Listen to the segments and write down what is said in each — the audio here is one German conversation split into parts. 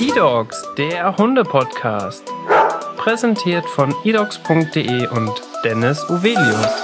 eDogs, der Hunde-Podcast. Präsentiert von edogs.de und Dennis Uvelius.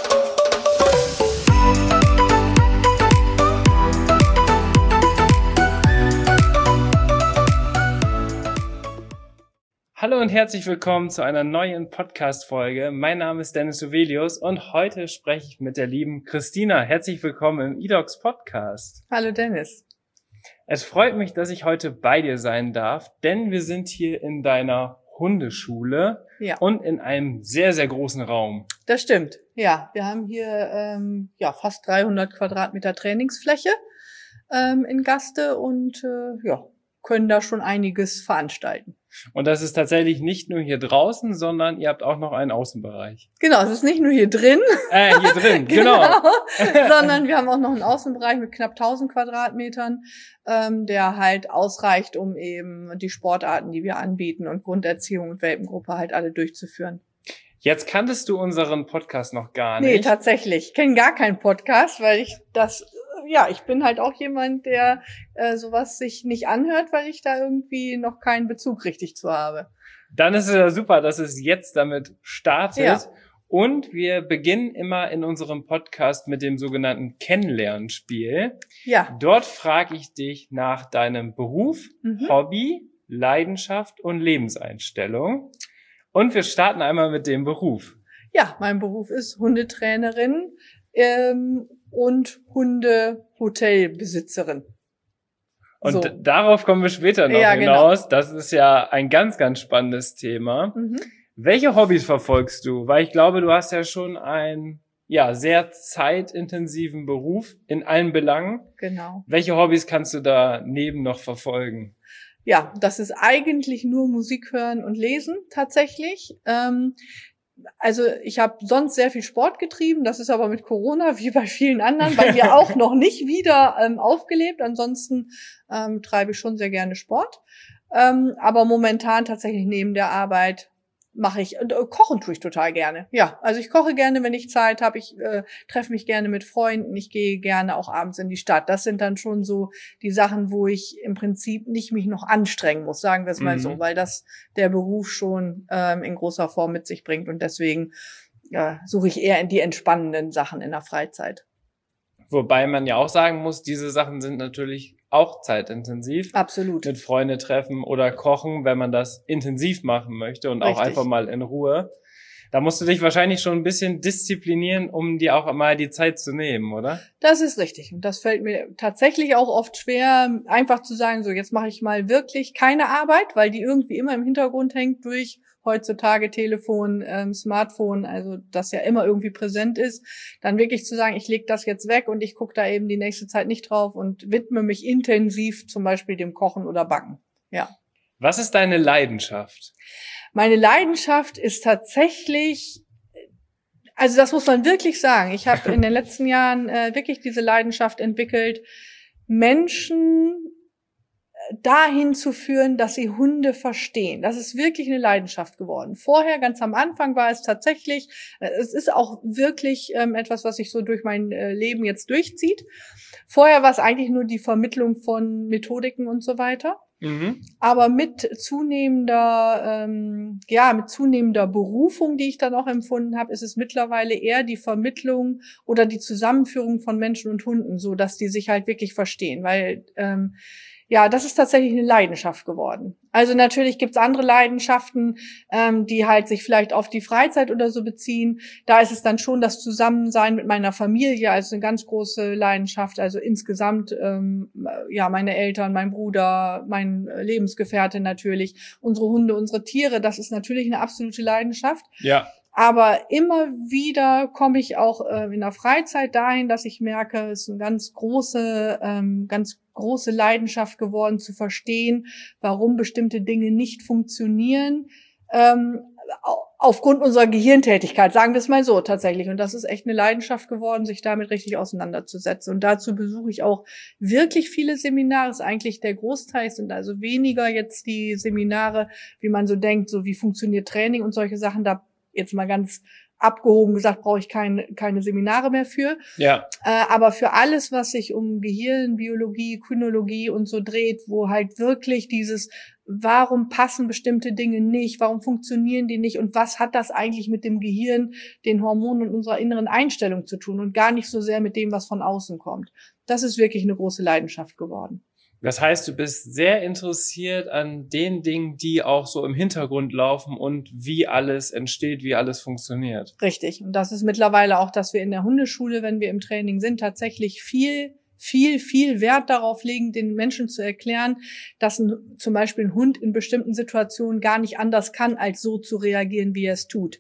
Hallo und herzlich willkommen zu einer neuen Podcast-Folge. Mein Name ist Dennis Uvelius und heute spreche ich mit der lieben Christina. Herzlich willkommen im eDogs Podcast. Hallo Dennis. Es freut mich, dass ich heute bei dir sein darf, denn wir sind hier in deiner Hundeschule und in einem sehr, sehr großen Raum. Das stimmt. Ja, wir haben hier fast 300 Quadratmeter Trainingsfläche in Gaste und können da schon einiges veranstalten. Und das ist tatsächlich nicht nur hier draußen, sondern ihr habt auch noch einen Außenbereich. Genau, es ist nicht nur hier drin. Hier drin, genau. Sondern wir haben auch noch einen Außenbereich mit knapp 1000 Quadratmetern, der halt ausreicht, um eben die Sportarten, die wir anbieten und Grunderziehung und Welpengruppe halt alle durchzuführen. Jetzt kanntest du unseren Podcast noch gar nicht. Nee, tatsächlich. Ich kenne gar keinen Podcast, weil ich bin halt auch jemand, der sowas sich nicht anhört, weil ich da irgendwie noch keinen Bezug richtig zu habe. Dann ist es ja super, dass es jetzt damit startet. Ja. Und wir beginnen immer in unserem Podcast mit dem sogenannten Kennenlernspiel. Ja. Dort frage ich dich nach deinem Beruf, Hobby, Leidenschaft und Lebenseinstellung. Und wir starten einmal mit dem Beruf. Ja, mein Beruf ist Hundetrainerin und Hundehotelbesitzerin. Und so. Darauf kommen wir später noch hinaus. Genau. Das ist ja ein ganz, ganz spannendes Thema. Welche Hobbys verfolgst du? Weil ich glaube, du hast ja schon einen sehr zeitintensiven Beruf in allen Belangen. Genau. Welche Hobbys kannst du daneben noch verfolgen? Ja, das ist eigentlich nur Musik hören und lesen tatsächlich. Also ich habe sonst sehr viel Sport getrieben, das ist aber mit Corona wie bei vielen anderen bei mir auch noch nicht wieder aufgelebt. Ansonsten treibe ich schon sehr gerne Sport, aber momentan tatsächlich neben der Arbeit mache ich, kochen tue ich total gerne. Ja, also ich koche gerne, wenn ich Zeit habe. Ich treffe mich gerne mit Freunden. Ich gehe gerne auch abends in die Stadt. Das sind dann schon so die Sachen, wo ich im Prinzip nicht mich noch anstrengen muss, sagen wir es mal so, weil das der Beruf schon in großer Form mit sich bringt. Und deswegen suche ich eher in die entspannenden Sachen in der Freizeit. Wobei man ja auch sagen muss, diese Sachen sind natürlich auch zeitintensiv. Absolut. Mit Freunde treffen oder kochen, wenn man das intensiv machen möchte und auch einfach mal in Ruhe. Da musst du dich wahrscheinlich schon ein bisschen disziplinieren, um dir auch mal die Zeit zu nehmen, oder? Das ist richtig. Und das fällt mir tatsächlich auch oft schwer, einfach zu sagen, so jetzt mache ich mal wirklich keine Arbeit, weil die irgendwie immer im Hintergrund hängt durch heutzutage Telefon, Smartphone, also das ja immer irgendwie präsent ist, dann wirklich zu sagen, ich lege das jetzt weg und ich gucke da eben die nächste Zeit nicht drauf und widme mich intensiv zum Beispiel dem Kochen oder Backen. Ja. Was ist deine Leidenschaft? Meine Leidenschaft ist tatsächlich, also das muss man wirklich sagen, ich habe in den letzten Jahren wirklich diese Leidenschaft entwickelt, Menschen dahin zu führen, dass sie Hunde verstehen. Das ist wirklich eine Leidenschaft geworden. Vorher, ganz am Anfang, war es tatsächlich, es ist auch wirklich etwas, was sich so durch mein Leben jetzt durchzieht. Vorher war es eigentlich nur die Vermittlung von Methodiken und so weiter. Aber mit zunehmender Berufung, die ich dann auch empfunden habe, ist es mittlerweile eher die Vermittlung oder die Zusammenführung von Menschen und Hunden, so dass die sich halt wirklich verstehen, weil das ist tatsächlich eine Leidenschaft geworden. Also natürlich gibt's andere Leidenschaften, die halt sich vielleicht auf die Freizeit oder so beziehen. Da ist es dann schon das Zusammensein mit meiner Familie, also eine ganz große Leidenschaft. Also insgesamt, meine Eltern, mein Bruder, mein Lebensgefährte natürlich, unsere Hunde, unsere Tiere, das ist natürlich eine absolute Leidenschaft. Ja. Aber immer wieder komme ich auch in der Freizeit dahin, dass ich merke, es ist eine ganz große Leidenschaft geworden, zu verstehen, warum bestimmte Dinge nicht funktionieren, aufgrund unserer Gehirntätigkeit, sagen wir es mal so tatsächlich. Und das ist echt eine Leidenschaft geworden, sich damit richtig auseinanderzusetzen. Und dazu besuche ich auch wirklich viele Seminare. Das ist eigentlich der Großteil, sind also weniger jetzt die Seminare, wie man so denkt, so wie funktioniert Training und solche Sachen. Da jetzt mal ganz abgehoben gesagt, brauche ich keine Seminare mehr für. Ja. Aber für alles, was sich um Gehirn, Biologie, Kynologie und so dreht, wo halt wirklich dieses, warum passen bestimmte Dinge nicht, warum funktionieren die nicht und was hat das eigentlich mit dem Gehirn, den Hormonen und unserer inneren Einstellung zu tun und gar nicht so sehr mit dem, was von außen kommt. Das ist wirklich eine große Leidenschaft geworden. Das heißt, du bist sehr interessiert an den Dingen, die auch so im Hintergrund laufen und wie alles entsteht, wie alles funktioniert. Richtig. Und das ist mittlerweile auch, dass wir in der Hundeschule, wenn wir im Training sind, tatsächlich viel Wert darauf legen, den Menschen zu erklären, dass zum Beispiel ein Hund in bestimmten Situationen gar nicht anders kann, als so zu reagieren, wie er es tut.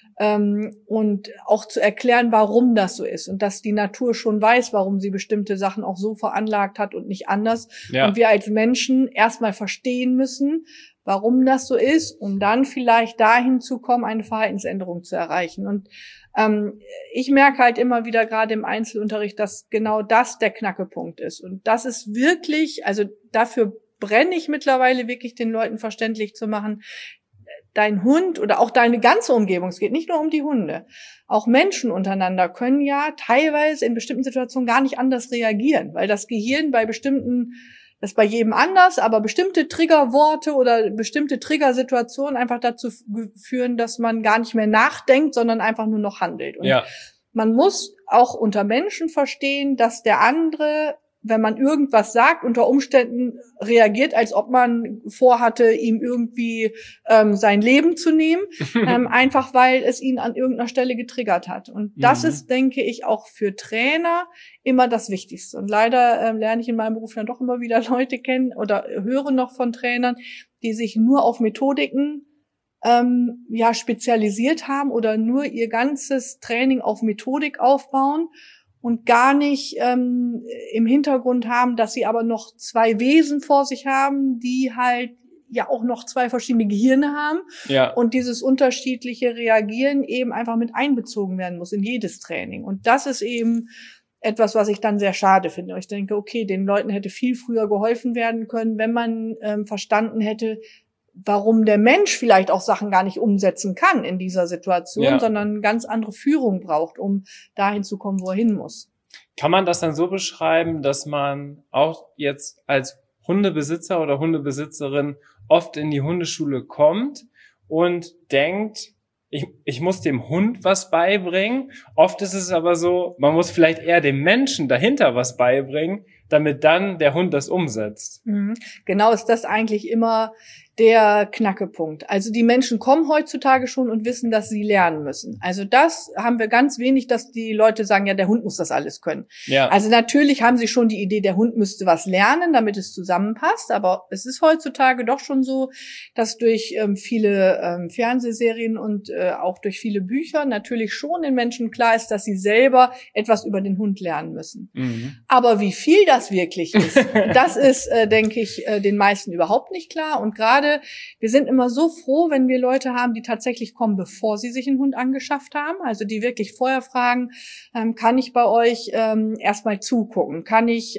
Und auch zu erklären, warum das so ist und dass die Natur schon weiß, warum sie bestimmte Sachen auch so veranlagt hat und nicht anders. Ja. Und wir als Menschen erstmal verstehen müssen, warum das so ist, um dann vielleicht dahin zu kommen, eine Verhaltensänderung zu erreichen. Und ich merke halt immer wieder gerade im Einzelunterricht, dass genau das der Knackepunkt ist. Und das ist wirklich, also dafür brenne ich mittlerweile wirklich, den Leuten verständlich zu machen, dein Hund oder auch deine ganze Umgebung, es geht nicht nur um die Hunde, auch Menschen untereinander können ja teilweise in bestimmten Situationen gar nicht anders reagieren, weil das Gehirn bei bestimmten, das ist bei jedem anders, aber bestimmte Triggerworte oder bestimmte Triggersituationen einfach dazu führen, dass man gar nicht mehr nachdenkt, sondern einfach nur noch handelt. Und man muss auch unter Menschen verstehen, dass der andere, wenn man irgendwas sagt, unter Umständen reagiert, als ob man vorhatte, ihm irgendwie sein Leben zu nehmen, einfach weil es ihn an irgendeiner Stelle getriggert hat. Und das ist, denke ich, auch für Trainer immer das Wichtigste. Und leider lerne ich in meinem Beruf dann doch immer wieder Leute kennen oder höre noch von Trainern, die sich nur auf Methodiken spezialisiert haben oder nur ihr ganzes Training auf Methodik aufbauen und gar nicht im Hintergrund haben, dass sie aber noch zwei Wesen vor sich haben, die halt ja auch noch zwei verschiedene Gehirne haben. Ja. Und dieses unterschiedliche Reagieren eben einfach mit einbezogen werden muss in jedes Training. Und das ist eben etwas, was ich dann sehr schade finde. Ich denke, okay, den Leuten hätte viel früher geholfen werden können, wenn man verstanden hätte, warum der Mensch vielleicht auch Sachen gar nicht umsetzen kann in dieser Situation, sondern ganz andere Führung braucht, um dahin zu kommen, wo er hin muss. Kann man das dann so beschreiben, dass man auch jetzt als Hundebesitzer oder Hundebesitzerin oft in die Hundeschule kommt und denkt, ich muss dem Hund was beibringen? Oft ist es aber so, man muss vielleicht eher dem Menschen dahinter was beibringen, damit dann der Hund das umsetzt. Genau ist das eigentlich immer der Knackepunkt. Also die Menschen kommen heutzutage schon und wissen, dass sie lernen müssen. Also das haben wir ganz wenig, dass die Leute sagen, ja, der Hund muss das alles können. Ja. Also natürlich haben sie schon die Idee, der Hund müsste was lernen, damit es zusammenpasst. Aber es ist heutzutage doch schon so, dass durch viele Fernsehserien und auch durch viele Bücher natürlich schon den Menschen klar ist, dass sie selber etwas über den Hund lernen müssen. Aber wie viel das wirklich ist, das ist, denke ich, den meisten überhaupt nicht klar. Und gerade wir sind immer so froh, wenn wir Leute haben, die tatsächlich kommen, bevor sie sich einen Hund angeschafft haben. Also die wirklich vorher fragen, kann ich bei euch erstmal zugucken? Kann ich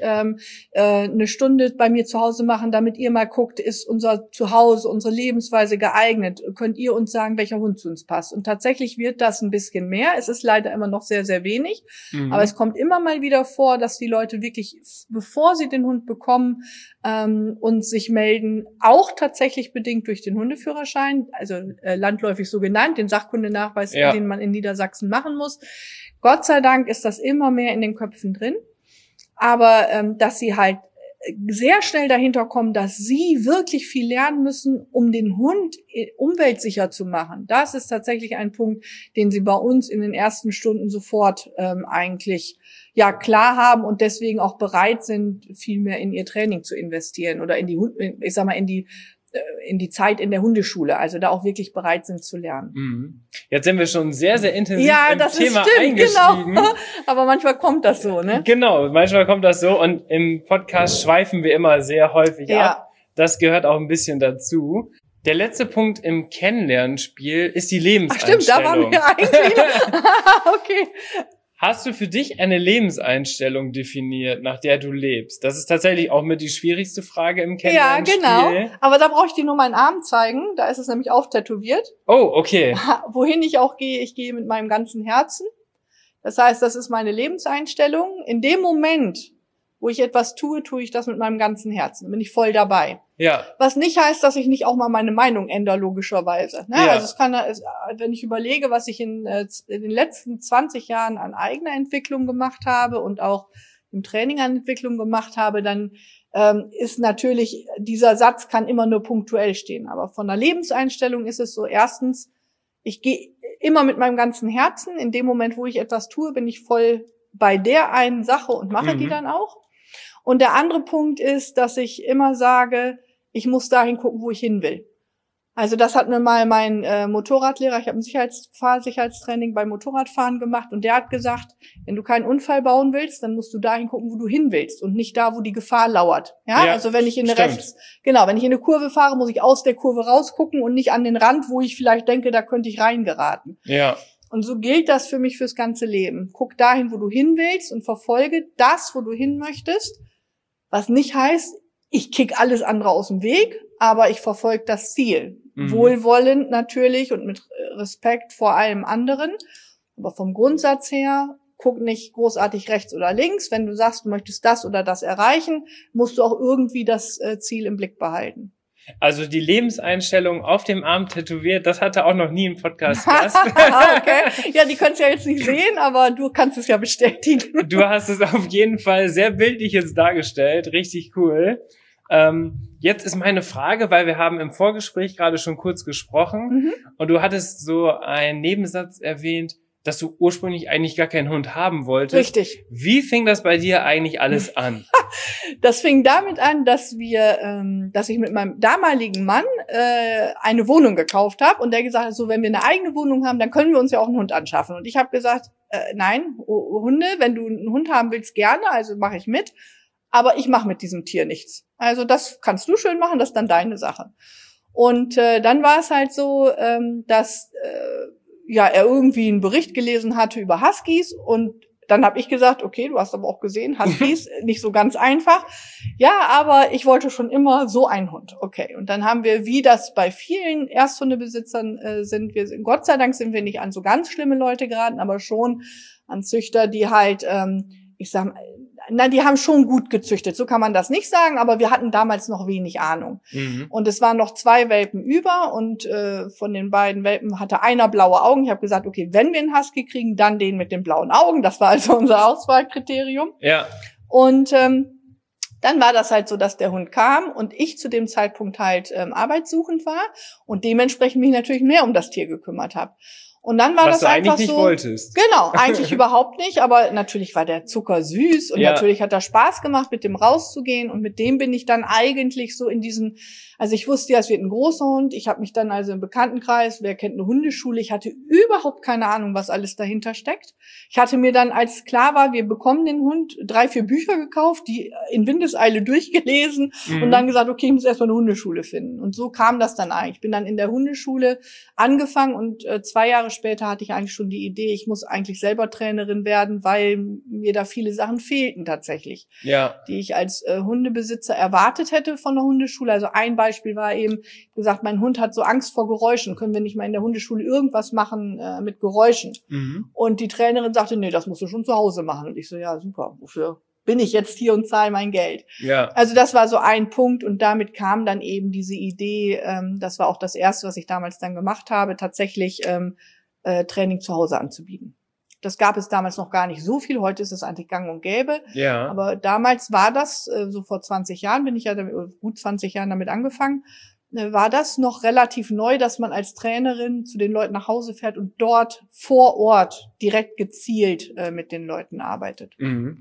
eine Stunde bei mir zu Hause machen, damit ihr mal guckt, ist unser Zuhause, unsere Lebensweise geeignet? Könnt ihr uns sagen, welcher Hund zu uns passt? Und tatsächlich wird das ein bisschen mehr. Es ist leider immer noch sehr, sehr wenig. Aber es kommt immer mal wieder vor, dass die Leute wirklich, bevor sie den Hund bekommen, uns sich melden, auch tatsächlich bedingt durch den Hundeführerschein, also landläufig so genannt, den Sachkundenachweis, den man in Niedersachsen machen muss. Gott sei Dank ist das immer mehr in den Köpfen drin. Aber dass sie halt sehr schnell dahinter kommen, dass sie wirklich viel lernen müssen, um den Hund umweltsicher zu machen. Das ist tatsächlich ein Punkt, den sie bei uns in den ersten Stunden sofort eigentlich klar haben und deswegen auch bereit sind, viel mehr in ihr Training zu investieren oder in die Zeit in der Hundeschule, also da auch wirklich bereit sind zu lernen. Jetzt sind wir schon sehr, sehr intensiv im Thema eingestiegen. Genau. Aber manchmal kommt das so, ne? Genau, manchmal kommt das so und im Podcast schweifen wir immer sehr häufig ab. Das gehört auch ein bisschen dazu. Der letzte Punkt im Kennenlernspiel ist die Lebenseinstellung. Ach stimmt, da waren wir eigentlich. Okay. Hast du für dich eine Lebenseinstellung definiert, nach der du lebst? Das ist tatsächlich auch mit die schwierigste Frage im Kennenlernspiel. Ja, genau. Aber da brauche ich dir nur meinen Arm zeigen. Da ist es nämlich auftätowiert. Oh, okay. Wohin ich auch gehe, ich gehe mit meinem ganzen Herzen. Das heißt, das ist meine Lebenseinstellung. In dem Moment, wo ich etwas tue, tue ich das mit meinem ganzen Herzen. Bin ich voll dabei. Ja. Was nicht heißt, dass ich nicht auch mal meine Meinung ändere, logischerweise. Ne? Ja. Also wenn ich überlege, was ich in den letzten 20 Jahren an eigener Entwicklung gemacht habe und auch im Training an Entwicklung gemacht habe, dann ist natürlich, dieser Satz kann immer nur punktuell stehen. Aber von der Lebenseinstellung ist es so, erstens, ich gehe immer mit meinem ganzen Herzen. In dem Moment, wo ich etwas tue, bin ich voll bei der einen Sache und mache die dann auch. Und der andere Punkt ist, dass ich immer sage, ich muss dahin gucken, wo ich hin will. Also das hat mir mal mein Motorradlehrer, ich habe ein Fahrsicherheitstraining beim Motorradfahren gemacht und der hat gesagt, wenn du keinen Unfall bauen willst, dann musst du dahin gucken, wo du hin willst und nicht da, wo die Gefahr lauert. Ja, also wenn ich in wenn ich in eine Kurve fahre, muss ich aus der Kurve rausgucken und nicht an den Rand, wo ich vielleicht denke, da könnte ich reingeraten. Ja. Und so gilt das für mich fürs ganze Leben. Guck dahin, wo du hin willst und verfolge das, wo du hin möchtest. Was nicht heißt, ich kick alles andere aus dem Weg, aber ich verfolge das Ziel. Wohlwollend natürlich und mit Respekt vor allem anderen. Aber vom Grundsatz her, guck nicht großartig rechts oder links. Wenn du sagst, du möchtest das oder das erreichen, musst du auch irgendwie das Ziel im Blick behalten. Also die Lebenseinstellung auf dem Arm tätowiert, das hatte auch noch nie im Podcast Gast. Okay. Ja, die können es ja jetzt nicht sehen, aber du kannst es ja bestätigen. Du hast es auf jeden Fall sehr bildlich jetzt dargestellt. Richtig cool. Jetzt ist meine Frage, weil wir haben im Vorgespräch gerade schon kurz gesprochen und du hattest so einen Nebensatz erwähnt, dass du ursprünglich eigentlich gar keinen Hund haben wolltest. Richtig. Wie fing das bei dir eigentlich alles an? Das fing damit an, dass ich mit meinem damaligen Mann eine Wohnung gekauft habe und der gesagt hat, so wenn wir eine eigene Wohnung haben, dann können wir uns ja auch einen Hund anschaffen. Und ich habe gesagt, nein, Hunde, wenn du einen Hund haben willst, gerne, also mache ich mit. Aber ich mache mit diesem Tier nichts. Also das kannst du schön machen, das ist dann deine Sache. Und dann war es halt so, dass er irgendwie einen Bericht gelesen hatte über Huskies und dann habe ich gesagt, okay, du hast aber auch gesehen, Huskies, nicht so ganz einfach. Ja, aber ich wollte schon immer so einen Hund. Okay, und dann haben wir, wie das bei vielen Ersthundebesitzern Gott sei Dank sind wir nicht an so ganz schlimme Leute geraten, aber schon an Züchter, die halt, die haben schon gut gezüchtet, so kann man das nicht sagen, aber wir hatten damals noch wenig Ahnung. Und es waren noch 2 Welpen über und von den beiden Welpen hatte einer blaue Augen. Ich habe gesagt, okay, wenn wir einen Husky kriegen, dann den mit den blauen Augen. Das war also unser Auswahlkriterium. Ja. Und dann war das halt so, dass der Hund kam und ich zu dem Zeitpunkt halt arbeitssuchend war und dementsprechend mich natürlich mehr um das Tier gekümmert habe. Und dann war was das einfach so. Was du eigentlich nicht wolltest. Genau, eigentlich überhaupt nicht, aber natürlich war der Zucker süß und natürlich hat das Spaß gemacht, mit dem rauszugehen und mit dem bin ich dann eigentlich so in diesen, also ich wusste ja, es wird ein großer Hund, ich habe mich dann also im Bekanntenkreis, wer kennt eine Hundeschule, ich hatte überhaupt keine Ahnung, was alles dahinter steckt. Ich hatte mir dann, als klar war, wir bekommen den Hund, 3, 4 Bücher gekauft, die in Windeseile durchgelesen und dann gesagt, okay, ich muss erstmal eine Hundeschule finden. Und so kam das dann eigentlich. Ich bin dann in der Hundeschule angefangen und 2 Jahre später hatte ich eigentlich schon die Idee, ich muss eigentlich selber Trainerin werden, weil mir da viele Sachen fehlten tatsächlich, die ich als Hundebesitzer erwartet hätte von der Hundeschule. Also ein Beispiel war eben, gesagt, mein Hund hat so Angst vor Geräuschen, können wir nicht mal in der Hundeschule irgendwas machen mit Geräuschen? Und die Trainerin sagte, nee, das musst du schon zu Hause machen. Und ich so, ja, super, wofür bin ich jetzt hier und zahle mein Geld? Ja. Also das war so ein Punkt und damit kam dann eben diese Idee, das war auch das Erste, was ich damals dann gemacht habe, tatsächlich Training zu Hause anzubieten. Das gab es damals noch gar nicht so viel, heute ist es eigentlich gang und gäbe. Ja. Aber damals war das, so vor 20 Jahren, bin ich ja gut 20 Jahren damit angefangen, war das noch relativ neu, dass man als Trainerin zu den Leuten nach Hause fährt und dort vor Ort direkt gezielt mit den Leuten arbeitet.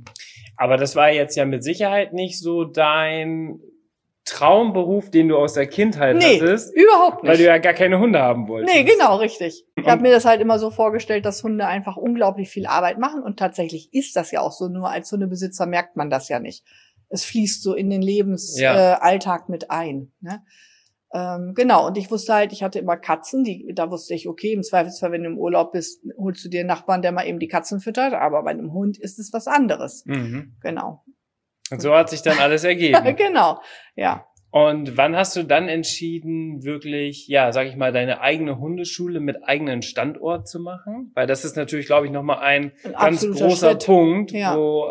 Aber das war jetzt ja mit Sicherheit nicht so dein Traumberuf, den du aus der Kindheit hattest. Nee, überhaupt nicht. Weil du ja gar keine Hunde haben wolltest. Nee, genau, richtig. Ich habe mir das halt immer so vorgestellt, dass Hunde einfach unglaublich viel Arbeit machen und tatsächlich ist das ja auch so, nur als Hundebesitzer merkt man das ja nicht. Es fließt so in den Lebensalltag mit ein. Ne? Genau, und ich wusste halt, ich hatte immer Katzen, da wusste ich, okay, im Zweifelsfall, wenn du im Urlaub bist, holst du dir einen Nachbarn, der mal eben die Katzen füttert, aber bei einem Hund ist es was anderes. Mhm. Genau. Und so hat sich dann alles ergeben. Genau, ja. Und wann hast du dann entschieden, wirklich, ja, sag ich mal, deine eigene Hundeschule mit eigenen Standort zu machen? Weil das ist natürlich, glaube ich, nochmal ein ganz großer Schritt. Punkt, ja. Wo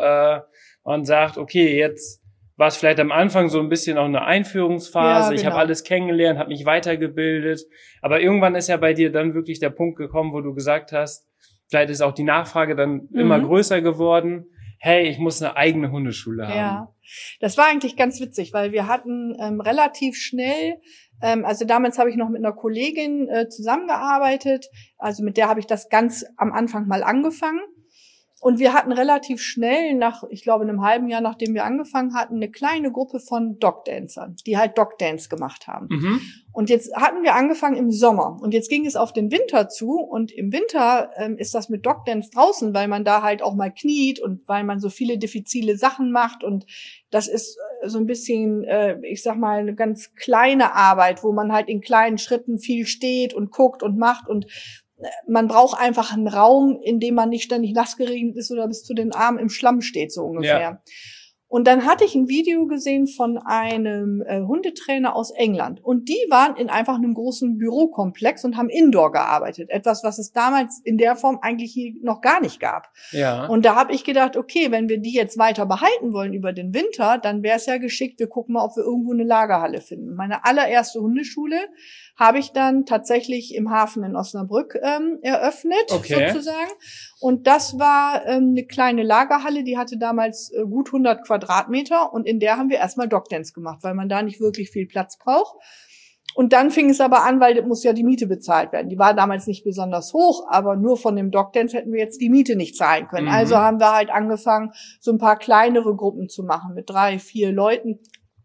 man sagt, okay, jetzt war es vielleicht am Anfang so ein bisschen auch eine Einführungsphase. Ja, genau. Ich habe alles kennengelernt, habe mich weitergebildet. Aber irgendwann ist ja bei dir dann wirklich der Punkt gekommen, wo du gesagt hast, vielleicht ist auch die Nachfrage dann immer größer geworden. Hey, ich muss eine eigene Hundeschule haben. Ja, das war eigentlich ganz witzig, weil wir hatten relativ schnell, also damals habe ich noch mit einer Kollegin zusammengearbeitet, also mit der habe ich das ganz am Anfang mal angefangen. Und wir hatten relativ schnell ich glaube, einem halben Jahr, nachdem wir angefangen hatten, eine kleine Gruppe von Dogdancern, die halt Dogdance gemacht haben. Mhm. Und jetzt hatten wir angefangen im Sommer. Und jetzt ging es auf den Winter zu. Und im Winter ist das mit Dogdance draußen, weil man da halt auch mal kniet und weil man so viele diffizile Sachen macht. Und das ist so ein bisschen, ich sag mal, eine ganz kleine Arbeit, wo man halt in kleinen Schritten viel steht und guckt und macht und man braucht einfach einen Raum, in dem man nicht ständig nass geregnet ist oder bis zu den Armen im Schlamm steht, so ungefähr. Ja. Und dann hatte ich ein Video gesehen von einem Hundetrainer aus England. Und die waren in einfach einem großen Bürokomplex und haben Indoor gearbeitet. Etwas, was es damals in der Form eigentlich hier noch gar nicht gab. Ja. Und da habe ich gedacht, okay, wenn wir die jetzt weiter behalten wollen über den Winter, dann wäre es ja geschickt, wir gucken mal, ob wir irgendwo eine Lagerhalle finden. Meine allererste Hundeschule habe ich dann tatsächlich im Hafen in Osnabrück eröffnet, sozusagen. Und das war eine kleine Lagerhalle, die hatte damals gut 100 Quadratmeter und in der haben wir erstmal Dogdance gemacht, weil man da nicht wirklich viel Platz braucht. Und dann fing es aber an, weil muss ja die Miete bezahlt werden. Die war damals nicht besonders hoch, aber nur von dem Dogdance hätten wir jetzt die Miete nicht zahlen können. Mhm. Also haben wir halt angefangen, so ein paar kleinere Gruppen zu machen mit 3, 4 Leuten.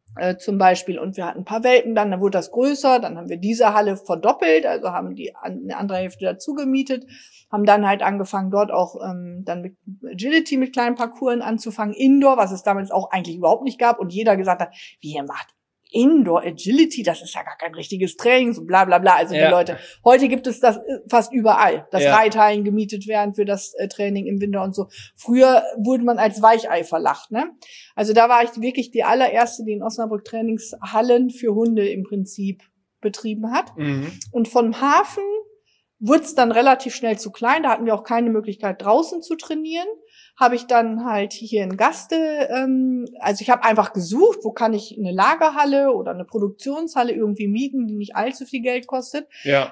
Zum Beispiel, und wir hatten ein paar Welpen dann wurde das größer, dann haben wir diese Halle verdoppelt, also haben eine andere Hälfte dazu gemietet, haben dann halt angefangen, dort auch dann mit Agility mit kleinen Parcours anzufangen, Indoor, was es damals auch eigentlich überhaupt nicht gab und jeder gesagt hat, wie ihr macht Indoor Agility, das ist ja gar kein richtiges Training, so bla bla bla, also die Leute. Heute gibt es das fast überall, dass Reithallen gemietet werden für das Training im Winter und so. Früher wurde man als Weichei verlacht, ne? Also da war ich wirklich die allererste, die in Osnabrück Trainingshallen für Hunde im Prinzip betrieben hat. Mhm. Und vom Hafen wurde es dann relativ schnell zu klein, da hatten wir auch keine Möglichkeit draußen zu trainieren. Habe ich dann halt hier in Gaste, also ich habe einfach gesucht, wo kann ich eine Lagerhalle oder eine Produktionshalle irgendwie mieten, die nicht allzu viel Geld kostet. Ja.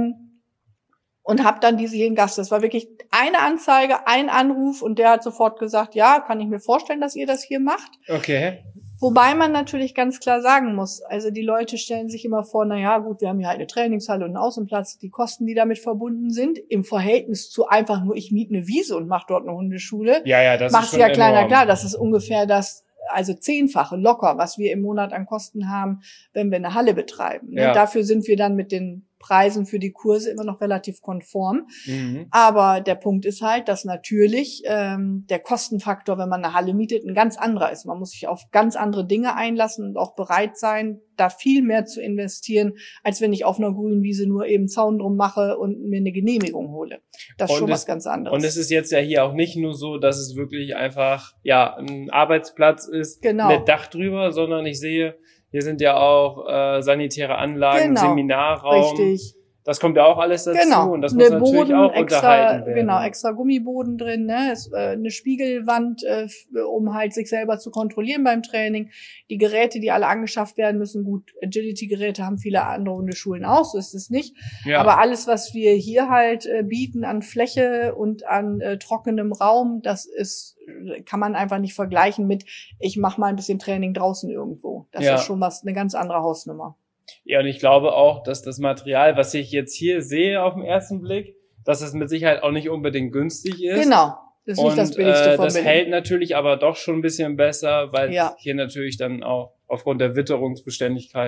Und habe dann diese hier in Gaste. Das war wirklich eine Anzeige, ein Anruf und der hat sofort gesagt, ja, kann ich mir vorstellen, dass ihr das hier macht. Okay. Wobei man natürlich ganz klar sagen muss, also die Leute stellen sich immer vor, na ja, gut, wir haben hier halt eine Trainingshalle und einen Außenplatz, die Kosten, die damit verbunden sind, im Verhältnis zu einfach nur, ich miete eine Wiese und mache dort eine Hundeschule, das macht es ja kleiner, klar, das ist ungefähr das, also 10-fache locker, was wir im Monat an Kosten haben, wenn wir eine Halle betreiben. Ja. Dafür sind wir dann mit den Preisen für die Kurse immer noch relativ konform. Mhm. Aber der Punkt ist halt, dass natürlich der Kostenfaktor, wenn man eine Halle mietet, ein ganz anderer ist. Man muss sich auf ganz andere Dinge einlassen und auch bereit sein, da viel mehr zu investieren, als wenn ich auf einer grünen Wiese nur eben Zaun drum mache und mir eine Genehmigung hole. Das ist schon was ganz anderes. Und es ist jetzt ja hier auch nicht nur so, dass es wirklich einfach ein Arbeitsplatz ist mit Dach drüber, sondern ich sehe, hier sind ja auch sanitäre Anlagen, Seminarraum. Richtig. Das kommt ja auch alles dazu und das muss natürlich auch unterhalten werden. Genau, extra Gummiboden drin, ne? Eine Spiegelwand, um halt sich selber zu kontrollieren beim Training. Die Geräte, die alle angeschafft werden müssen, gut, Agility-Geräte haben viele andere Hundeschulen auch, so ist es nicht. Ja. Aber alles, was wir hier halt bieten an Fläche und an trockenem Raum, kann man einfach nicht vergleichen mit, ich mache mal ein bisschen Training draußen irgendwo. Das ist schon eine ganz andere Hausnummer. Ja, und ich glaube auch, dass das Material, was ich jetzt hier sehe auf den ersten Blick, dass es mit Sicherheit auch nicht unbedingt günstig ist. Genau, das ist nicht das billigste von das hält natürlich aber doch schon ein bisschen besser, weil hier natürlich dann auch aufgrund der Witterungsbeständigkeit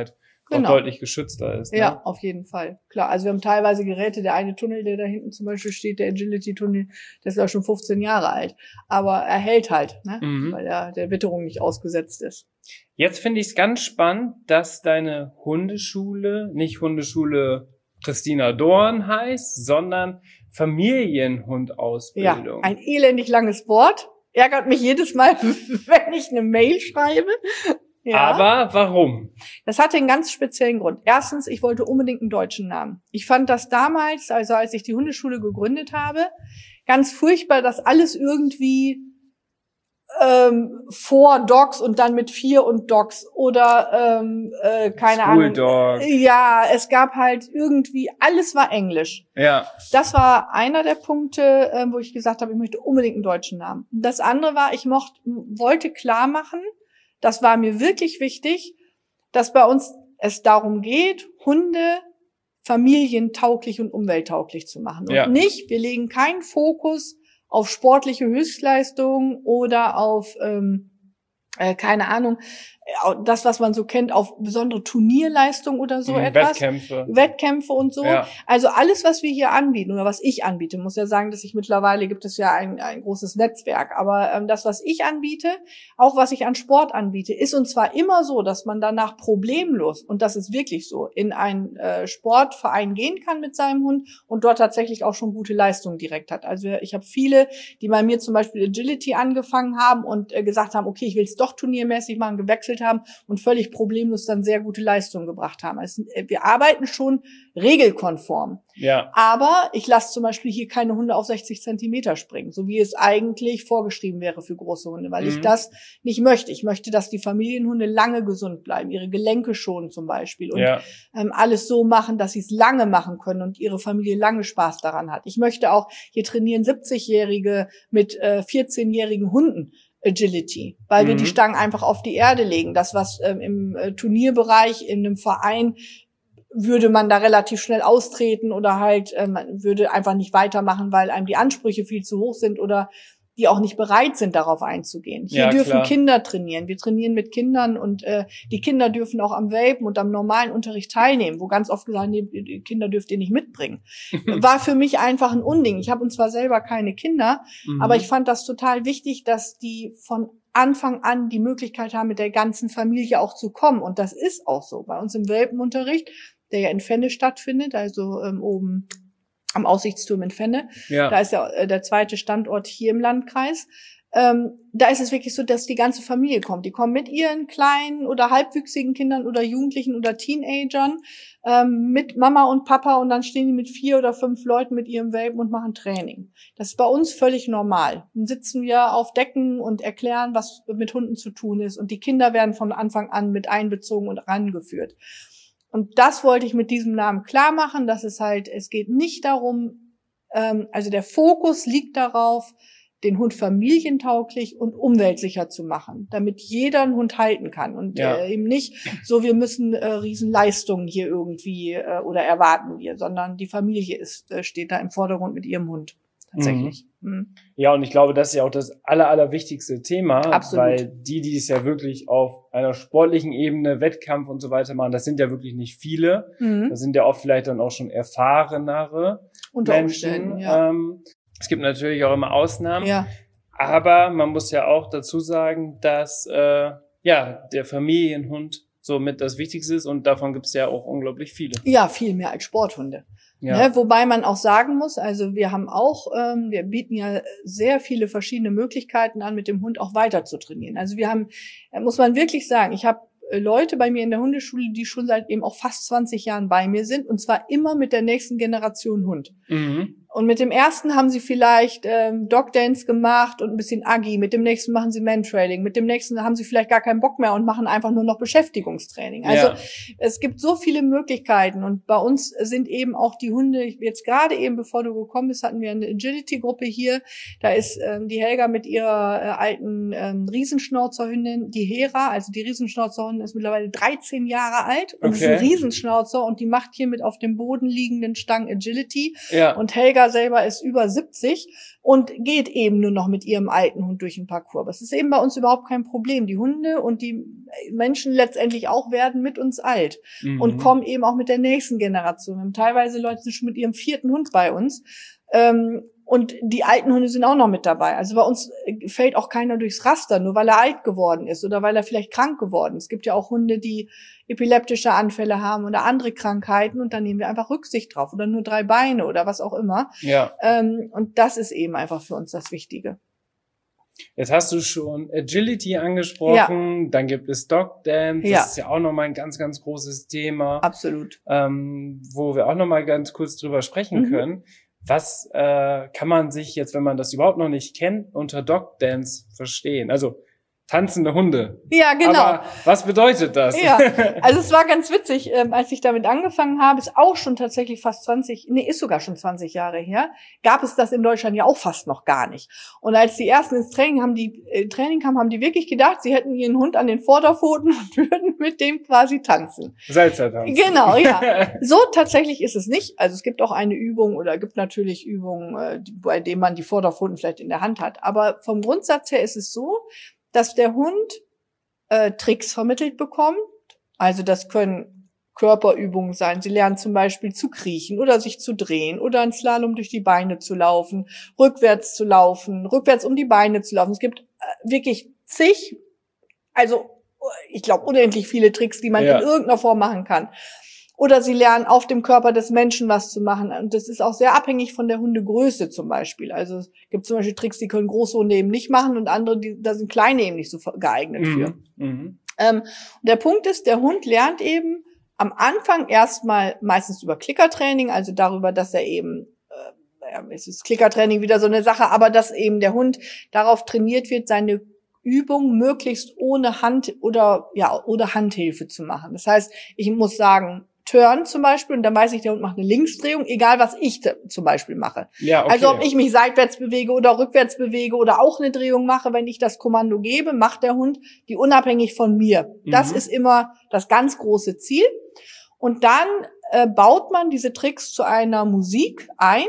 Genau. deutlich geschützter ist. Ne? Ja, auf jeden Fall. Klar, also wir haben teilweise Geräte, der eine Tunnel, der da hinten zum Beispiel steht, der Agility-Tunnel, der ist ja schon 15 Jahre alt. Aber er hält halt, ne? Weil er der Witterung nicht ausgesetzt ist. Jetzt finde ich es ganz spannend, dass deine Hundeschule nicht Hundeschule Christina Dorn heißt, sondern Familienhundausbildung. Ja, ein elendig langes Wort. Ärgert mich jedes Mal, wenn ich eine Mail schreibe. Ja. Aber warum? Das hatte einen ganz speziellen Grund. Erstens, ich wollte unbedingt einen deutschen Namen. Ich fand das damals, also als ich die Hundeschule gegründet habe, ganz furchtbar, dass alles irgendwie vor Dogs und dann mit 4 und Dogs oder keine Ahnung. Dog. Ja, es gab halt irgendwie, alles war Englisch. Ja. Das war einer der Punkte, wo ich gesagt habe, ich möchte unbedingt einen deutschen Namen. Das andere war, ich wollte klar machen, das war mir wirklich wichtig, dass bei uns es darum geht, Hunde familientauglich und umwelttauglich zu machen. Und nicht, wir legen keinen Fokus auf sportliche Höchstleistungen oder auf, keine Ahnung, das, was man so kennt, auf besondere Turnierleistungen oder so etwas. Wettkämpfe und so. Ja. Also alles, was wir hier anbieten oder was ich anbiete, muss ja sagen, dass mittlerweile gibt es ja ein großes Netzwerk. Aber das, was ich anbiete, auch was ich an Sport anbiete, ist und zwar immer so, dass man danach problemlos, und das ist wirklich so, in einen Sportverein gehen kann mit seinem Hund und dort tatsächlich auch schon gute Leistungen direkt hat. Also ich habe viele, die bei mir zum Beispiel Agility angefangen haben und gesagt haben, okay, ich will es doch turniermäßig machen, gewechselt haben und völlig problemlos dann sehr gute Leistungen gebracht haben. Also wir arbeiten schon regelkonform. Ja. Aber ich lasse zum Beispiel hier keine Hunde auf 60 Zentimeter springen, so wie es eigentlich vorgeschrieben wäre für große Hunde, weil ich das nicht möchte. Ich möchte, dass die Familienhunde lange gesund bleiben, ihre Gelenke schonen zum Beispiel und alles so machen, dass sie es lange machen können und ihre Familie lange Spaß daran hat. Ich möchte auch, hier trainieren 70-Jährige mit 14-jährigen Hunden Agility, weil wir die Stangen einfach auf die Erde legen. Das, was im Turnierbereich in einem Verein würde man da relativ schnell austreten oder halt man würde einfach nicht weitermachen, weil einem die Ansprüche viel zu hoch sind oder die auch nicht bereit sind, darauf einzugehen. Hier dürfen Kinder trainieren. Wir trainieren mit Kindern und die Kinder dürfen auch am Welpen und am normalen Unterricht teilnehmen, wo ganz oft gesagt, nee, die Kinder dürft ihr nicht mitbringen. War für mich einfach ein Unding. Ich habe zwar selber keine Kinder, aber ich fand das total wichtig, dass die von Anfang an die Möglichkeit haben, mit der ganzen Familie auch zu kommen. Und das ist auch so. Bei uns im Welpenunterricht, der ja in Fenne stattfindet, also oben am Aussichtsturm in Fenne. Ja. Da ist ja der zweite Standort hier im Landkreis. Da ist es wirklich so, dass die ganze Familie kommt. Die kommen mit ihren kleinen oder halbwüchsigen Kindern oder Jugendlichen oder Teenagern mit Mama und Papa und dann stehen die mit 4 oder 5 Leuten mit ihrem Welpen und machen Training. Das ist bei uns völlig normal. Dann sitzen wir auf Decken und erklären, was mit Hunden zu tun ist und die Kinder werden von Anfang an mit einbezogen und rangeführt. Und das wollte ich mit diesem Namen klar machen, dass es geht nicht darum, also der Fokus liegt darauf, den Hund familientauglich und umweltsicher zu machen, damit jeder einen Hund halten kann und eben nicht so, wir müssen Riesenleistungen hier irgendwie oder erwarten wir, sondern die Familie steht da im Vordergrund mit ihrem Hund. Tatsächlich. Ja, und ich glaube, das ist ja auch das allerwichtigste Thema, Absolut. Weil die es ja wirklich auf einer sportlichen Ebene, Wettkampf und so weiter machen, das sind ja wirklich nicht viele. Das sind ja oft vielleicht dann auch schon erfahrenere unter Menschen. Umständen, es gibt natürlich auch immer Ausnahmen, ja. Aber man muss ja auch dazu sagen, dass der Familienhund somit das Wichtigste ist und davon gibt es ja auch unglaublich viele. Ja, viel mehr als Sporthunde. Ja. Ne, wobei man auch sagen muss, also wir haben auch, wir bieten ja sehr viele verschiedene Möglichkeiten an, mit dem Hund auch weiter zu trainieren. Also wir haben, muss man wirklich sagen, ich habe Leute bei mir in der Hundeschule, die schon seit eben auch fast 20 Jahren bei mir sind und zwar immer mit der nächsten Generation Hund. Und mit dem ersten haben sie vielleicht Dog-Dance gemacht und ein bisschen Aggie. Mit dem nächsten machen sie Mantrailing. Mit dem nächsten haben sie vielleicht gar keinen Bock mehr und machen einfach nur noch Beschäftigungstraining. Also es gibt so viele Möglichkeiten. Und bei uns sind eben auch die Hunde, jetzt gerade eben, bevor du gekommen bist, hatten wir eine Agility-Gruppe hier. Da ist die Helga mit ihrer alten Riesenschnauzerhündin, die Hera. Also die Riesenschnauzerhündin ist mittlerweile 13 Jahre alt und ist ein Riesenschnauzer und die macht hier mit auf dem Boden liegenden Stangen Agility. Ja. Und Helga selber ist über 70 und geht eben nur noch mit ihrem alten Hund durch den Parcours. Aber es ist eben bei uns überhaupt kein Problem. Die Hunde und die Menschen letztendlich auch werden mit uns alt und kommen eben auch mit der nächsten Generation. Wir haben teilweise Leute, die sind schon mit ihrem 4. Hund bei uns. Und die alten Hunde sind auch noch mit dabei. Also bei uns fällt auch keiner durchs Raster, nur weil er alt geworden ist oder weil er vielleicht krank geworden ist. Es gibt ja auch Hunde, die epileptische Anfälle haben oder andere Krankheiten und dann nehmen wir einfach Rücksicht drauf oder nur 3 Beine oder was auch immer. Ja. Und das ist eben einfach für uns das Wichtige. Jetzt hast du schon Agility angesprochen, dann gibt es Dog Dance, das ist ja auch nochmal ein ganz, ganz großes Thema. Absolut. Wo wir auch nochmal ganz kurz drüber sprechen können. Was kann man sich jetzt, wenn man das überhaupt noch nicht kennt, unter Dog Dance verstehen? Also tanzende Hunde. Ja, genau. Aber was bedeutet das? Ja, also es war ganz witzig, als ich damit angefangen habe, ist auch schon tatsächlich ist sogar schon 20 Jahre her, gab es das in Deutschland ja auch fast noch gar nicht. Und als die ersten ins Training kamen, haben die wirklich gedacht, sie hätten ihren Hund an den Vorderpfoten und würden mit dem quasi tanzen. Salsa-Tanzen. Genau, ja. So tatsächlich ist es nicht. Also es gibt auch eine Übung oder gibt natürlich Übungen, bei denen man die Vorderpfoten vielleicht in der Hand hat. Aber vom Grundsatz her ist es so, dass der Hund Tricks vermittelt bekommt. Also das können Körperübungen sein. Sie lernen zum Beispiel zu kriechen oder sich zu drehen oder einen Slalom durch die Beine zu laufen, rückwärts um die Beine zu laufen. Es gibt wirklich also ich glaube unendlich viele Tricks, die man in irgendeiner Form machen kann. Oder sie lernen auf dem Körper des Menschen was zu machen. Und das ist auch sehr abhängig von der Hundegröße zum Beispiel. Also es gibt zum Beispiel Tricks, die können große Hunde eben nicht machen und andere, da sind kleine eben nicht so geeignet für. Der Punkt ist, der Hund lernt eben am Anfang erstmal meistens über Klickertraining, also darüber, dass er eben, es ist Klickertraining wieder so eine Sache, aber dass eben der Hund darauf trainiert wird, seine Übung möglichst ohne Hand oder Handhilfe zu machen. Das heißt, ich muss sagen, Turn zum Beispiel, und dann weiß ich, der Hund macht eine Linksdrehung, egal was ich zum Beispiel mache. Ja, okay. Also ob ich mich seitwärts bewege oder rückwärts bewege oder auch eine Drehung mache, wenn ich das Kommando gebe, macht der Hund die unabhängig von mir. Das ist immer das ganz große Ziel. Und dann baut man diese Tricks zu einer Musik ein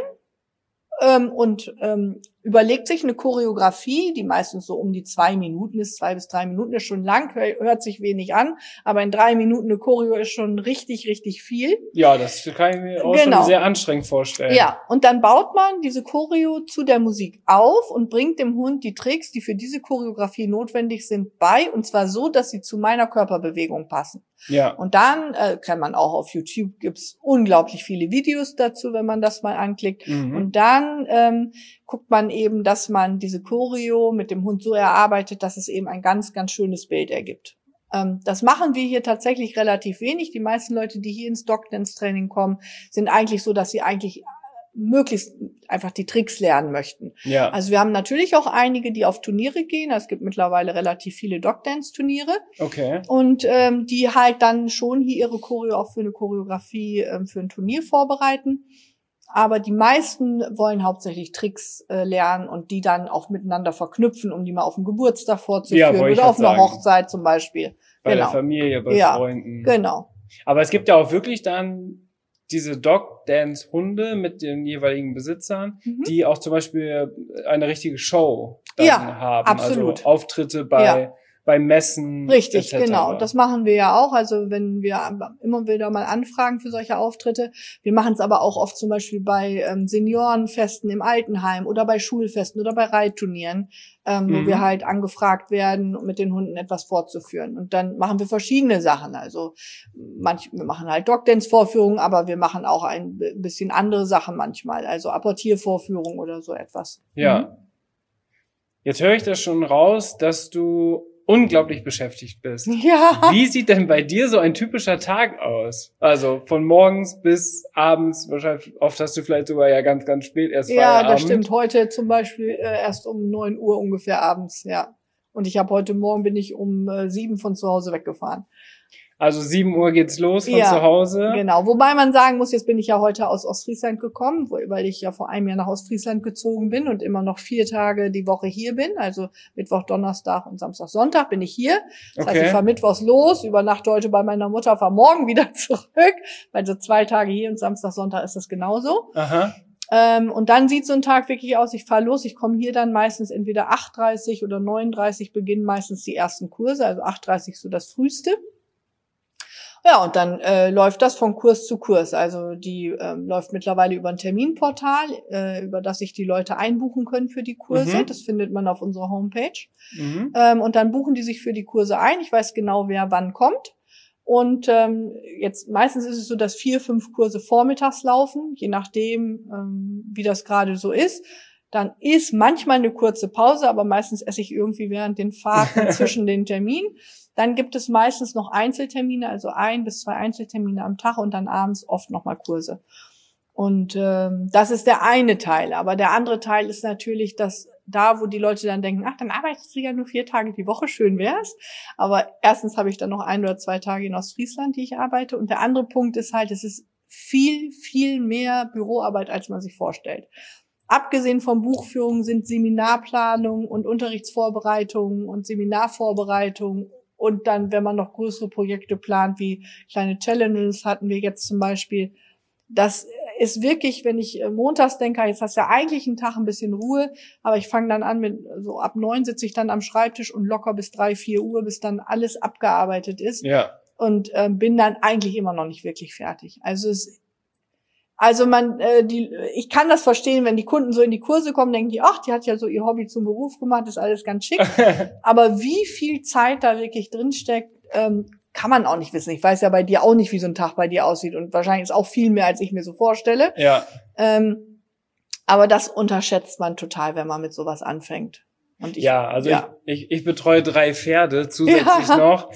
und überlegt sich eine Choreografie, die meistens so um die 2 Minuten ist, 2 bis 3 Minuten ist schon lang, hört sich wenig an, aber in 3 Minuten eine Choreo ist schon richtig, richtig viel. Ja, das kann ich mir auch schon sehr anstrengend vorstellen. Ja, und dann baut man diese Choreo zu der Musik auf und bringt dem Hund die Tricks, die für diese Choreografie notwendig sind, bei, und zwar so, dass sie zu meiner Körperbewegung passen. Ja. Und dann kann man auch auf YouTube, gibt's unglaublich viele Videos dazu, wenn man das mal anklickt. Und dann guckt man eben, dass man diese Choreo mit dem Hund so erarbeitet, dass es eben ein ganz, ganz schönes Bild ergibt. Das machen wir hier tatsächlich relativ wenig. Die meisten Leute, die hier ins Dog Dance Training kommen, sind eigentlich so, dass sie eigentlich möglichst einfach die Tricks lernen möchten. Ja. Also wir haben natürlich auch einige, die auf Turniere gehen. Es gibt mittlerweile relativ viele Dog Dance Turniere. Okay. Und die halt dann schon hier ihre Choreo auch für eine Choreografie für ein Turnier vorbereiten. Aber die meisten wollen hauptsächlich Tricks lernen und die dann auch miteinander verknüpfen, um die mal auf dem Geburtstag vorzuführen oder auf einer Hochzeit zum Beispiel. Bei der Familie, bei Freunden. Genau. Aber es gibt ja auch wirklich dann diese Dog-Dance-Hunde mit den jeweiligen Besitzern, die auch zum Beispiel eine richtige Show dann haben. Absolut. Also Auftritte bei Messen. Richtig, etc. genau. Das machen wir ja auch. Also wenn wir immer wieder mal anfragen für solche Auftritte. Wir machen es aber auch oft zum Beispiel bei Seniorenfesten im Altenheim oder bei Schulfesten oder bei Reitturnieren, wo wir halt angefragt werden, mit den Hunden etwas fortzuführen. Und dann machen wir verschiedene Sachen. Also wir machen halt Dog-Dance-Vorführungen, aber wir machen auch ein bisschen andere Sachen manchmal. Also Apportiervorführungen oder so etwas. Ja. Jetzt höre ich das schon raus, dass du unglaublich beschäftigt bist. Ja. Wie sieht denn bei dir so ein typischer Tag aus? Also von morgens bis abends, wahrscheinlich oft hast du vielleicht sogar ja ganz, ganz spät erst Feierabend. Ja, das stimmt. Heute zum Beispiel erst um 9 Uhr ungefähr abends, ja. Und heute Morgen bin ich um 7 von zu Hause weggefahren. Also 7 Uhr geht's los von zu Hause. Genau, wobei man sagen muss, jetzt bin ich ja heute aus Ostfriesland gekommen, weil ich ja vor einem Jahr nach Ostfriesland gezogen bin und immer noch 4 Tage die Woche hier bin. Also Mittwoch, Donnerstag und Samstag, Sonntag bin ich hier. Das heißt, ich fahre mittwochs los, übernachte heute bei meiner Mutter, fahre morgen wieder zurück. Also 2 Tage hier und Samstag, Sonntag ist das genauso. Aha. Und dann sieht so ein Tag wirklich aus, ich fahre los, ich komme hier dann meistens entweder 8:30 oder 9:30 beginnen meistens die ersten Kurse, also 8:30 so das früheste. Ja, und dann läuft das von Kurs zu Kurs. Also die läuft mittlerweile über ein Terminportal, über das sich die Leute einbuchen können für die Kurse. Das findet man auf unserer Homepage. Und dann buchen die sich für die Kurse ein. Ich weiß genau, wer wann kommt. Und jetzt meistens ist es so, dass 4, 5 Kurse vormittags laufen, je nachdem, wie das gerade so ist. Dann ist manchmal eine kurze Pause, aber meistens esse ich irgendwie während den Fahrten zwischen den Terminen. Dann gibt es meistens noch Einzeltermine, also 1 bis 2 Einzeltermine am Tag und dann abends oft nochmal Kurse. Und das ist der eine Teil. Aber der andere Teil ist natürlich, dass da, wo die Leute dann denken, ach, dann arbeitest du ja nur 4 Tage die Woche, schön wär's. Aber erstens habe ich dann noch 1 oder 2 Tage in Ostfriesland, die ich arbeite. Und der andere Punkt ist halt, es ist viel, viel mehr Büroarbeit, als man sich vorstellt. Abgesehen von Buchführungen sind Seminarplanung und Unterrichtsvorbereitungen und Seminarvorbereitungen und dann, wenn man noch größere Projekte plant, wie kleine Challenges hatten wir jetzt zum Beispiel. Das ist wirklich, wenn ich montags denke, jetzt hast du ja eigentlich einen Tag ein bisschen Ruhe, aber ich fange dann an mit, so ab 9 sitze ich dann am Schreibtisch und locker bis 3, 4 Uhr, bis dann alles abgearbeitet ist. Ja. Und bin dann eigentlich immer noch nicht wirklich fertig. Ich kann das verstehen, wenn die Kunden so in die Kurse kommen, denken die, ach, die hat ja so ihr Hobby zum Beruf gemacht, ist alles ganz schick. Aber wie viel Zeit da wirklich drinsteckt, kann man auch nicht wissen. Ich weiß ja bei dir auch nicht, wie so ein Tag bei dir aussieht und wahrscheinlich ist auch viel mehr, als ich mir so vorstelle. Ja. Aber das unterschätzt man total, wenn man mit sowas anfängt. Und ich betreue 3 Pferde zusätzlich noch.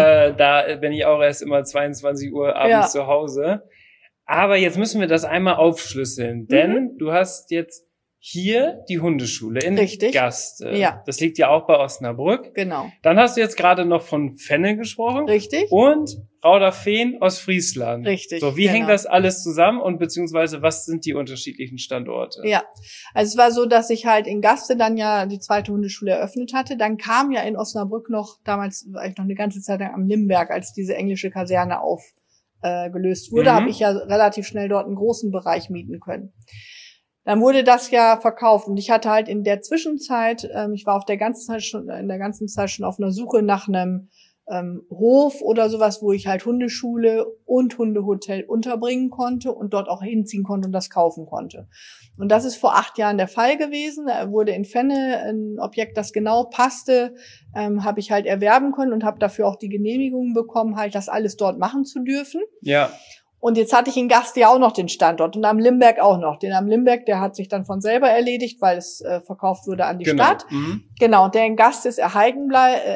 Da bin ich auch erst immer 22 Uhr abends zu Hause. Aber jetzt müssen wir das einmal aufschlüsseln, denn du hast jetzt hier die Hundeschule in Gaste. Ja. Das liegt ja auch bei Osnabrück. Genau. Dann hast du jetzt gerade noch von Fenne gesprochen. Richtig. Und Rauderfehn aus Friesland. Richtig. So, wie hängt das alles zusammen und beziehungsweise was sind die unterschiedlichen Standorte? Ja, also es war so, dass ich halt in Gaste dann ja die zweite Hundeschule eröffnet hatte. Dann kam ja in Osnabrück noch, damals war ich noch eine ganze Zeit lang am Limberg, als diese englische Kaserne gelöst wurde, habe ich ja relativ schnell dort einen großen Bereich mieten können. Dann wurde das ja verkauft und ich hatte halt in der Zwischenzeit, ich war in der ganzen Zeit schon auf einer Suche nach einem Hof oder sowas, wo ich halt Hundeschule und Hundehotel unterbringen konnte und dort auch hinziehen konnte und das kaufen konnte. Und das ist vor 8 Jahren der Fall gewesen. Da wurde in Fenne ein Objekt, das genau passte, habe ich halt erwerben können und habe dafür auch die Genehmigung bekommen, halt das alles dort machen zu dürfen. Ja. Und jetzt hatte ich in Gaste ja auch noch den Standort und am Limberg auch noch. Den am Limberg, der hat sich dann von selber erledigt, weil es verkauft wurde an die Stadt. Genau, der in Gaste ist erhalten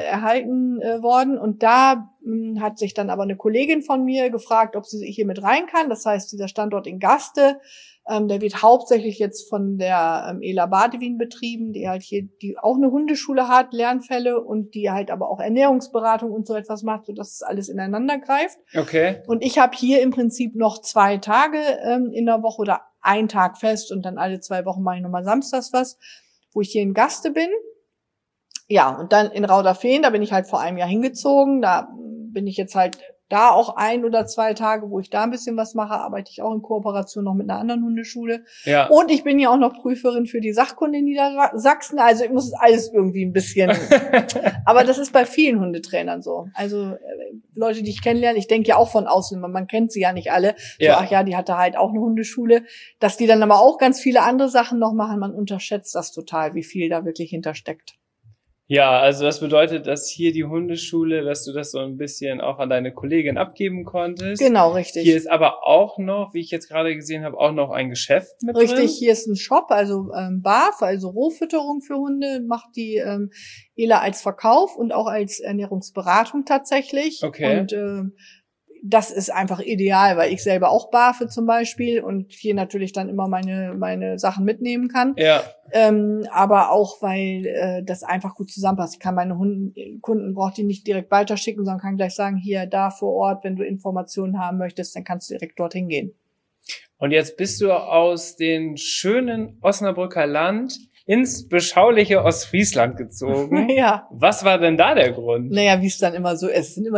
worden. Und da hat sich dann aber eine Kollegin von mir gefragt, ob sie hier mit rein kann. Das heißt, dieser Standort in Gaste, der wird hauptsächlich jetzt von der Ela Badewin betrieben, die halt hier, die auch eine Hundeschule hat, Lernfälle und die halt aber auch Ernährungsberatung und so etwas macht, sodass es alles ineinander greift. Okay. Und ich habe hier im Prinzip noch 2 Tage in der Woche oder 1 Tag fest und dann alle 2 Wochen mache ich nochmal samstags was, wo ich hier in Gaste bin. Ja, und dann in Rauderfehn, da bin ich halt vor einem Jahr hingezogen, da bin ich jetzt halt da auch 1 oder 2 Tage, wo ich da ein bisschen was mache, arbeite ich auch in Kooperation noch mit einer anderen Hundeschule. Ja. Und ich bin ja auch noch Prüferin für die Sachkunde in Niedersachsen, also ich muss alles irgendwie ein bisschen, aber das ist bei vielen Hundetrainern so. Also Leute, die ich kennenlerne, ich denke ja auch von außen, man kennt sie ja nicht alle. So, ach ja, die hatte halt auch eine Hundeschule. Dass die dann aber auch ganz viele andere Sachen noch machen, man unterschätzt das total, wie viel da wirklich hintersteckt. Ja, also das bedeutet, dass hier die Hundeschule, dass du das so ein bisschen auch an deine Kollegin abgeben konntest. Genau, richtig. Hier ist aber auch noch, wie ich jetzt gerade gesehen habe, auch noch ein Geschäft mit richtig, drin. Hier ist ein Shop, also BAF, also Rohfütterung für Hunde, macht die Ela als Verkauf und auch als Ernährungsberatung tatsächlich. Okay. Und das ist einfach ideal, weil ich selber auch barfe zum Beispiel und hier natürlich dann immer meine Sachen mitnehmen kann. Ja. Aber auch, weil das einfach gut zusammenpasst. Ich kann meine Kunden, braucht die nicht direkt weiterschicken, sondern kann gleich sagen, hier, da vor Ort, wenn du Informationen haben möchtest, dann kannst du direkt dorthin gehen. Und jetzt bist du aus dem schönen Osnabrücker Land ins beschauliche Ostfriesland gezogen. Ja. Was war denn da der Grund? Naja, wie es dann immer so ist. Es sind immer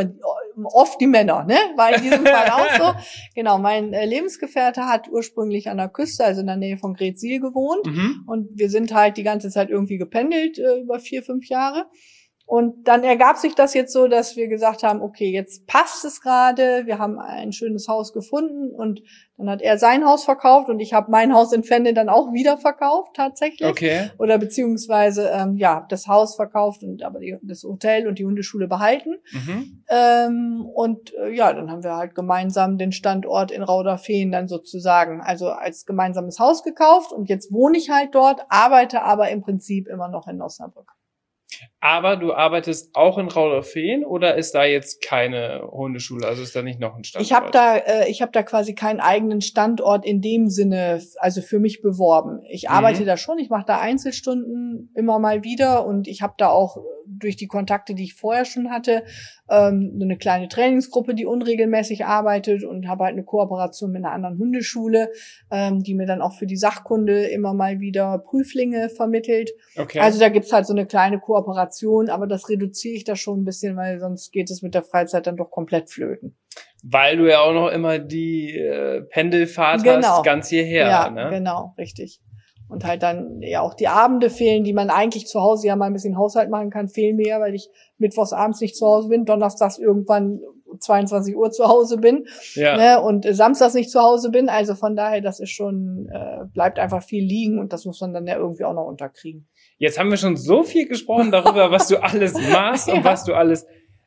oft die Männer, ne? War in diesem Fall auch so. Genau, mein Lebensgefährte hat ursprünglich an der Küste, also in der Nähe von Greetsiel gewohnt. Und wir sind halt die ganze Zeit irgendwie gependelt über 4-5 Jahre. Und dann ergab sich das jetzt so, dass wir gesagt haben, okay, jetzt passt es gerade, wir haben ein schönes Haus gefunden und dann hat er sein Haus verkauft und ich habe mein Haus in Fenne dann auch wieder verkauft tatsächlich. Okay. Oder beziehungsweise, das Haus verkauft und aber das Hotel und die Hundeschule behalten. Dann haben wir halt gemeinsam den Standort in Rauderfehn dann sozusagen, also als gemeinsames Haus gekauft und jetzt wohne ich halt dort, arbeite aber im Prinzip immer noch in Osnabrück. Aber du arbeitest auch in Rauderfehn oder ist da jetzt keine Hundeschule? Also ist da nicht noch ein Standort? Ich hab da quasi keinen eigenen Standort in dem Sinne, also für mich beworben. Ich arbeite da schon, ich mache da Einzelstunden immer mal wieder und ich habe da auch durch die Kontakte, die ich vorher schon hatte, eine kleine Trainingsgruppe, die unregelmäßig arbeitet und habe halt eine Kooperation mit einer anderen Hundeschule, die mir dann auch für die Sachkunde immer mal wieder Prüflinge vermittelt. Okay. Also da gibt's halt so eine kleine Kooperation, aber das reduziere ich da schon ein bisschen, weil sonst geht es mit der Freizeit dann doch komplett flöten. Weil du ja auch noch immer die Pendelfahrt hast, ganz hierher. Ja, ne? Genau, richtig. Und halt dann ja auch die Abende fehlen, die man eigentlich zu Hause ja mal ein bisschen Haushalt machen kann, fehlen mir ja, weil ich mittwochs abends nicht zu Hause bin, donnerstags irgendwann 22 Uhr zu Hause bin und samstags nicht zu Hause bin. Also von daher, das ist schon, bleibt einfach viel liegen und das muss man dann ja irgendwie auch noch unterkriegen. Jetzt haben wir schon so viel gesprochen darüber, was du alles machst und was du alles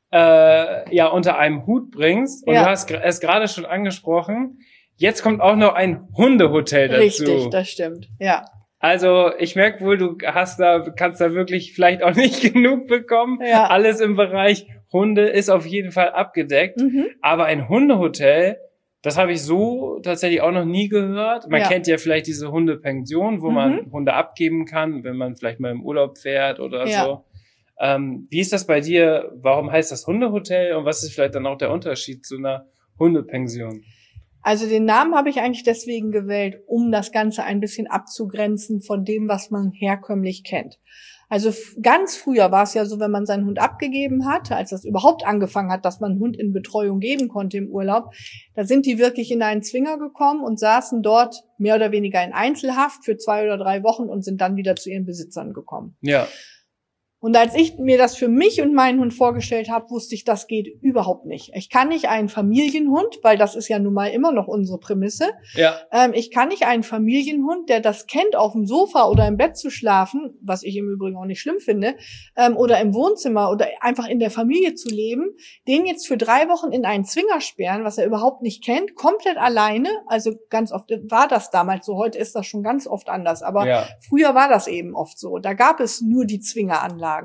unter einem Hut bringst. Und du hast es gerade schon angesprochen. Jetzt kommt auch noch ein Hundehotel dazu. Richtig, das stimmt, ja. Also ich merke wohl, du kannst da wirklich vielleicht auch nicht genug bekommen. Ja. Alles im Bereich Hunde ist auf jeden Fall abgedeckt. Aber ein Hundehotel, das habe ich so tatsächlich auch noch nie gehört. Man kennt ja vielleicht diese Hundepension, wo man Hunde abgeben kann, wenn man vielleicht mal im Urlaub fährt oder so. Wie ist das bei dir? Warum heißt das Hundehotel und was ist vielleicht dann auch der Unterschied zu einer Hundepension? Also den Namen habe ich eigentlich deswegen gewählt, um das Ganze ein bisschen abzugrenzen von dem, was man herkömmlich kennt. Also ganz früher war es ja so, wenn man seinen Hund abgegeben hat, als das überhaupt angefangen hat, dass man einen Hund in Betreuung geben konnte im Urlaub, da sind die wirklich in einen Zwinger gekommen und saßen dort mehr oder weniger in Einzelhaft für 2 oder 3 Wochen und sind dann wieder zu ihren Besitzern gekommen. Ja. Und als ich mir das für mich und meinen Hund vorgestellt habe, wusste ich, das geht überhaupt nicht. Ich kann nicht einen Familienhund, weil das ist ja nun mal immer noch unsere Prämisse. Ja. Ich kann nicht einen Familienhund, der das kennt, auf dem Sofa oder im Bett zu schlafen, was ich im Übrigen auch nicht schlimm finde, oder im Wohnzimmer oder einfach in der Familie zu leben, den jetzt für 3 Wochen in einen Zwinger sperren, was er überhaupt nicht kennt, komplett alleine. Also ganz oft war das damals so, heute ist das schon ganz oft anders. Aber früher war das eben oft so. Da gab es nur die Zwingeranlagen.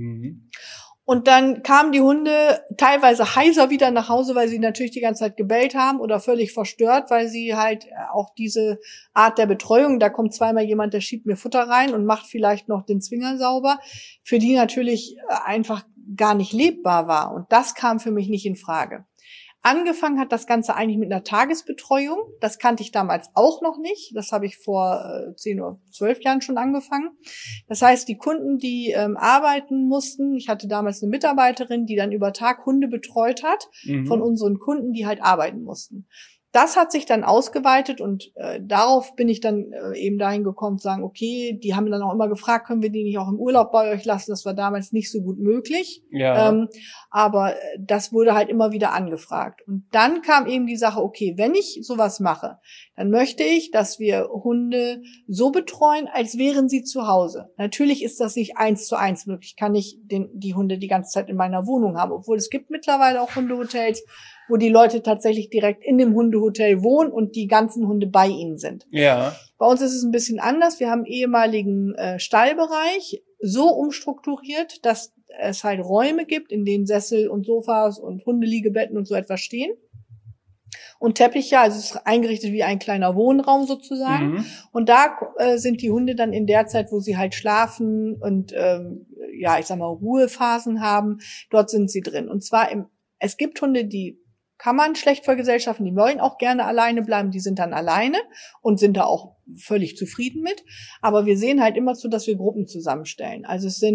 Und dann kamen die Hunde teilweise heiser wieder nach Hause, weil sie natürlich die ganze Zeit gebellt haben oder völlig verstört, weil sie halt auch diese Art der Betreuung, da kommt zweimal jemand, der schiebt mir Futter rein und macht vielleicht noch den Zwinger sauber, für die natürlich einfach gar nicht lebbar war. Und das kam für mich nicht in Frage. Angefangen hat das Ganze eigentlich mit einer Tagesbetreuung. Das kannte ich damals auch noch nicht. Das habe ich vor 10 oder 12 Jahren schon angefangen. Das heißt, die Kunden, die arbeiten mussten, ich hatte damals eine Mitarbeiterin, die dann über Tag Hunde betreut hat, von unseren Kunden, die halt arbeiten mussten. Das hat sich dann ausgeweitet und darauf bin ich dann eben dahin gekommen zu sagen, okay, die haben dann auch immer gefragt, können wir die nicht auch im Urlaub bei euch lassen? Das war damals nicht so gut möglich. Ja. Aber das wurde halt immer wieder angefragt. Und dann kam eben die Sache, okay, wenn ich sowas mache, dann möchte ich, dass wir Hunde so betreuen, als wären sie zu Hause. Natürlich ist das nicht 1:1 möglich. Ich kann nicht die Hunde die ganze Zeit in meiner Wohnung haben, obwohl es gibt mittlerweile auch Hundehotels, wo die Leute tatsächlich direkt in dem Hundehotel wohnen und die ganzen Hunde bei ihnen sind. Ja. Bei uns ist es ein bisschen anders. Wir haben einen ehemaligen Stallbereich so umstrukturiert, dass es halt Räume gibt, in denen Sessel und Sofas und Hundeliegebetten und so etwas stehen. Und Teppiche, also es ist eingerichtet wie ein kleiner Wohnraum sozusagen. Und da sind die Hunde dann in der Zeit, wo sie halt schlafen und ich sag mal Ruhephasen haben, dort sind sie drin. Und zwar es gibt Hunde, die kann man schlecht vergesellschaften, die wollen auch gerne alleine bleiben, die sind dann alleine und sind da auch völlig zufrieden mit. Aber wir sehen halt immer zu, dass wir Gruppen zusammenstellen. Also es sind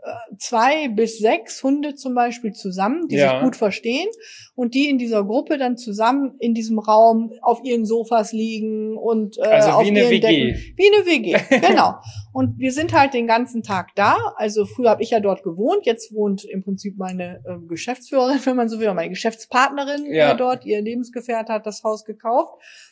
2 bis 6 Hunde zum Beispiel zusammen, die sich gut verstehen und die in dieser Gruppe dann zusammen in diesem Raum auf ihren Sofas liegen und also auf wie eine ihren WG. Decken. Wie eine WG, genau. Und wir sind halt den ganzen Tag da. Also früher habe ich ja dort gewohnt, jetzt wohnt im Prinzip meine Geschäftsführerin, wenn man so will, meine Geschäftspartnerin dort, ihr Lebensgefährte hat das Haus gekauft.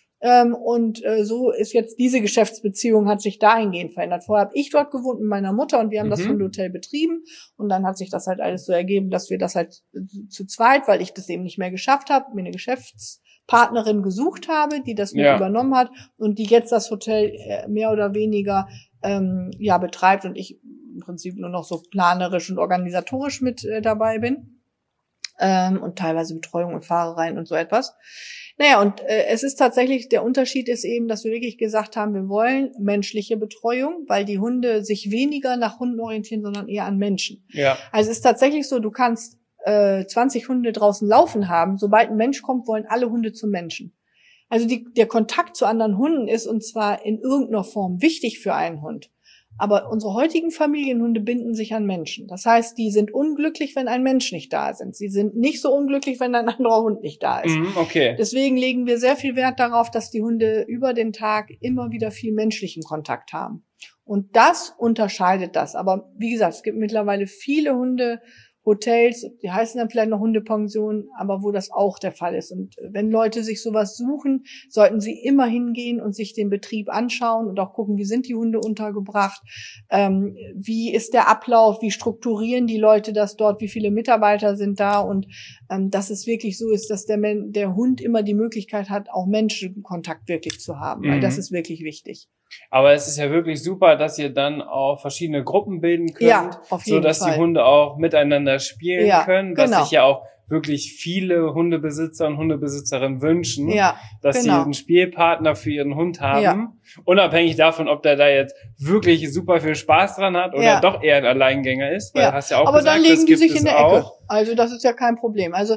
So ist jetzt diese Geschäftsbeziehung hat sich dahingehend verändert. Vorher habe ich dort gewohnt mit meiner Mutter und wir haben das Hundehotel betrieben und dann hat sich das halt alles so ergeben, dass wir das halt zu zweit, weil ich das eben nicht mehr geschafft habe, mir eine Geschäftspartnerin gesucht habe, die das mit übernommen hat und die jetzt das Hotel mehr oder weniger betreibt und ich im Prinzip nur noch so planerisch und organisatorisch mit dabei bin und teilweise Betreuung und Fahrereien und so etwas. Naja, und es ist tatsächlich, der Unterschied ist eben, dass wir wirklich gesagt haben, wir wollen menschliche Betreuung, weil die Hunde sich weniger nach Hunden orientieren, sondern eher an Menschen. Ja. Also es ist tatsächlich so, du kannst 20 Hunde draußen laufen haben, sobald ein Mensch kommt, wollen alle Hunde zum Menschen. Also der Kontakt zu anderen Hunden ist und zwar in irgendeiner Form wichtig für einen Hund. Aber unsere heutigen Familienhunde binden sich an Menschen. Das heißt, die sind unglücklich, wenn ein Mensch nicht da ist. Sie sind nicht so unglücklich, wenn ein anderer Hund nicht da ist. Okay. Deswegen legen wir sehr viel Wert darauf, dass die Hunde über den Tag immer wieder viel menschlichen Kontakt haben. Und das unterscheidet das. Aber wie gesagt, es gibt mittlerweile viele Hundehotels, die heißen dann vielleicht noch Hundepensionen, aber wo das auch der Fall ist. Und wenn Leute sich sowas suchen, sollten sie immer hingehen und sich den Betrieb anschauen und auch gucken, wie sind die Hunde untergebracht, wie ist der Ablauf, wie strukturieren die Leute das dort, wie viele Mitarbeiter sind da und dass es wirklich so ist, dass der Hund immer die Möglichkeit hat, auch Menschenkontakt wirklich zu haben, weil das ist wirklich wichtig. Aber es ist ja wirklich super, dass ihr dann auch verschiedene Gruppen bilden könnt, so dass die Hunde auch miteinander spielen können, was sich ja auch wirklich viele Hundebesitzer und Hundebesitzerinnen wünschen, dass sie einen Spielpartner für ihren Hund haben, unabhängig davon, ob der da jetzt wirklich super viel Spaß dran hat oder doch eher ein Alleingänger ist, weil du hast ja auch aber gesagt, dann legen das die gibt sich es in der auch. Ecke. Also das ist ja kein Problem. Also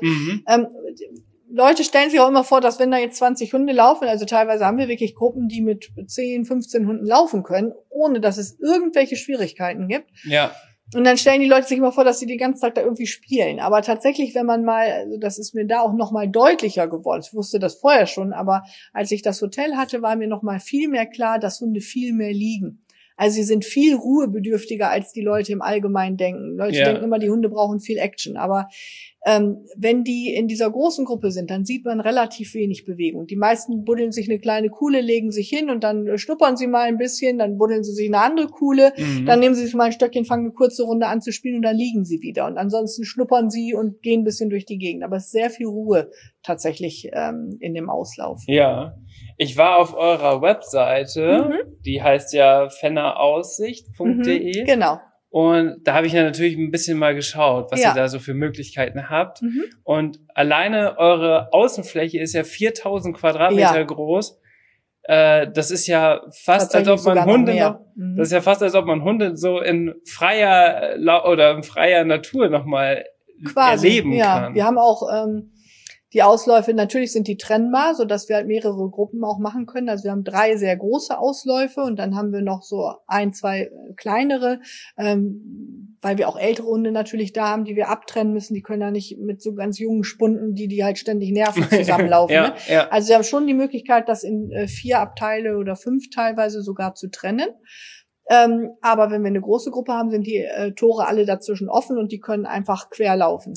Leute stellen sich auch immer vor, dass wenn da jetzt 20 Hunde laufen, also teilweise haben wir wirklich Gruppen, die mit 10, 15 Hunden laufen können, ohne dass es irgendwelche Schwierigkeiten gibt. Ja. Und dann stellen die Leute sich immer vor, dass sie den ganzen Tag da irgendwie spielen. Aber tatsächlich, wenn man mal, also das ist mir da auch noch mal deutlicher geworden. Ich wusste das vorher schon, aber als ich das Hotel hatte, war mir noch mal viel mehr klar, dass Hunde viel mehr liegen. Also sie sind viel ruhebedürftiger, als die Leute im Allgemeinen denken. Leute denken immer, die Hunde brauchen viel Action. Aber wenn die in dieser großen Gruppe sind, dann sieht man relativ wenig Bewegung. Die meisten buddeln sich eine kleine Kuhle, legen sich hin und dann schnuppern sie mal ein bisschen, dann buddeln sie sich eine andere Kuhle, dann nehmen sie sich mal ein Stöckchen, fangen eine kurze Runde an zu spielen und dann liegen sie wieder. Und ansonsten schnuppern sie und gehen ein bisschen durch die Gegend. Aber es ist sehr viel Ruhe tatsächlich in dem Auslauf. Ja. Ich war auf eurer Webseite, die heißt ja fenneraussicht.de. Genau. Und da habe ich ja natürlich ein bisschen mal geschaut, was ihr da so für Möglichkeiten habt. Und alleine eure Außenfläche ist ja 4000 Quadratmeter groß. Das ist ja fast, als ob man Hunde das ist ja fast, als ob man Hunde so in freier Natur nochmal erleben kann. Wir haben auch die Ausläufe, natürlich sind die trennbar, so dass wir halt mehrere Gruppen auch machen können. Also wir haben 3 sehr große Ausläufe und dann haben wir noch so 1, 2 kleinere, weil wir auch ältere Hunde natürlich da haben, die wir abtrennen müssen. Die können ja nicht mit so ganz jungen Spunden, die halt ständig nerven, zusammenlaufen. Ne? Also wir haben schon die Möglichkeit, das in 4 Abteile oder 5 teilweise sogar zu trennen. Aber wenn wir eine große Gruppe haben, sind die Tore alle dazwischen offen und die können einfach quer laufen.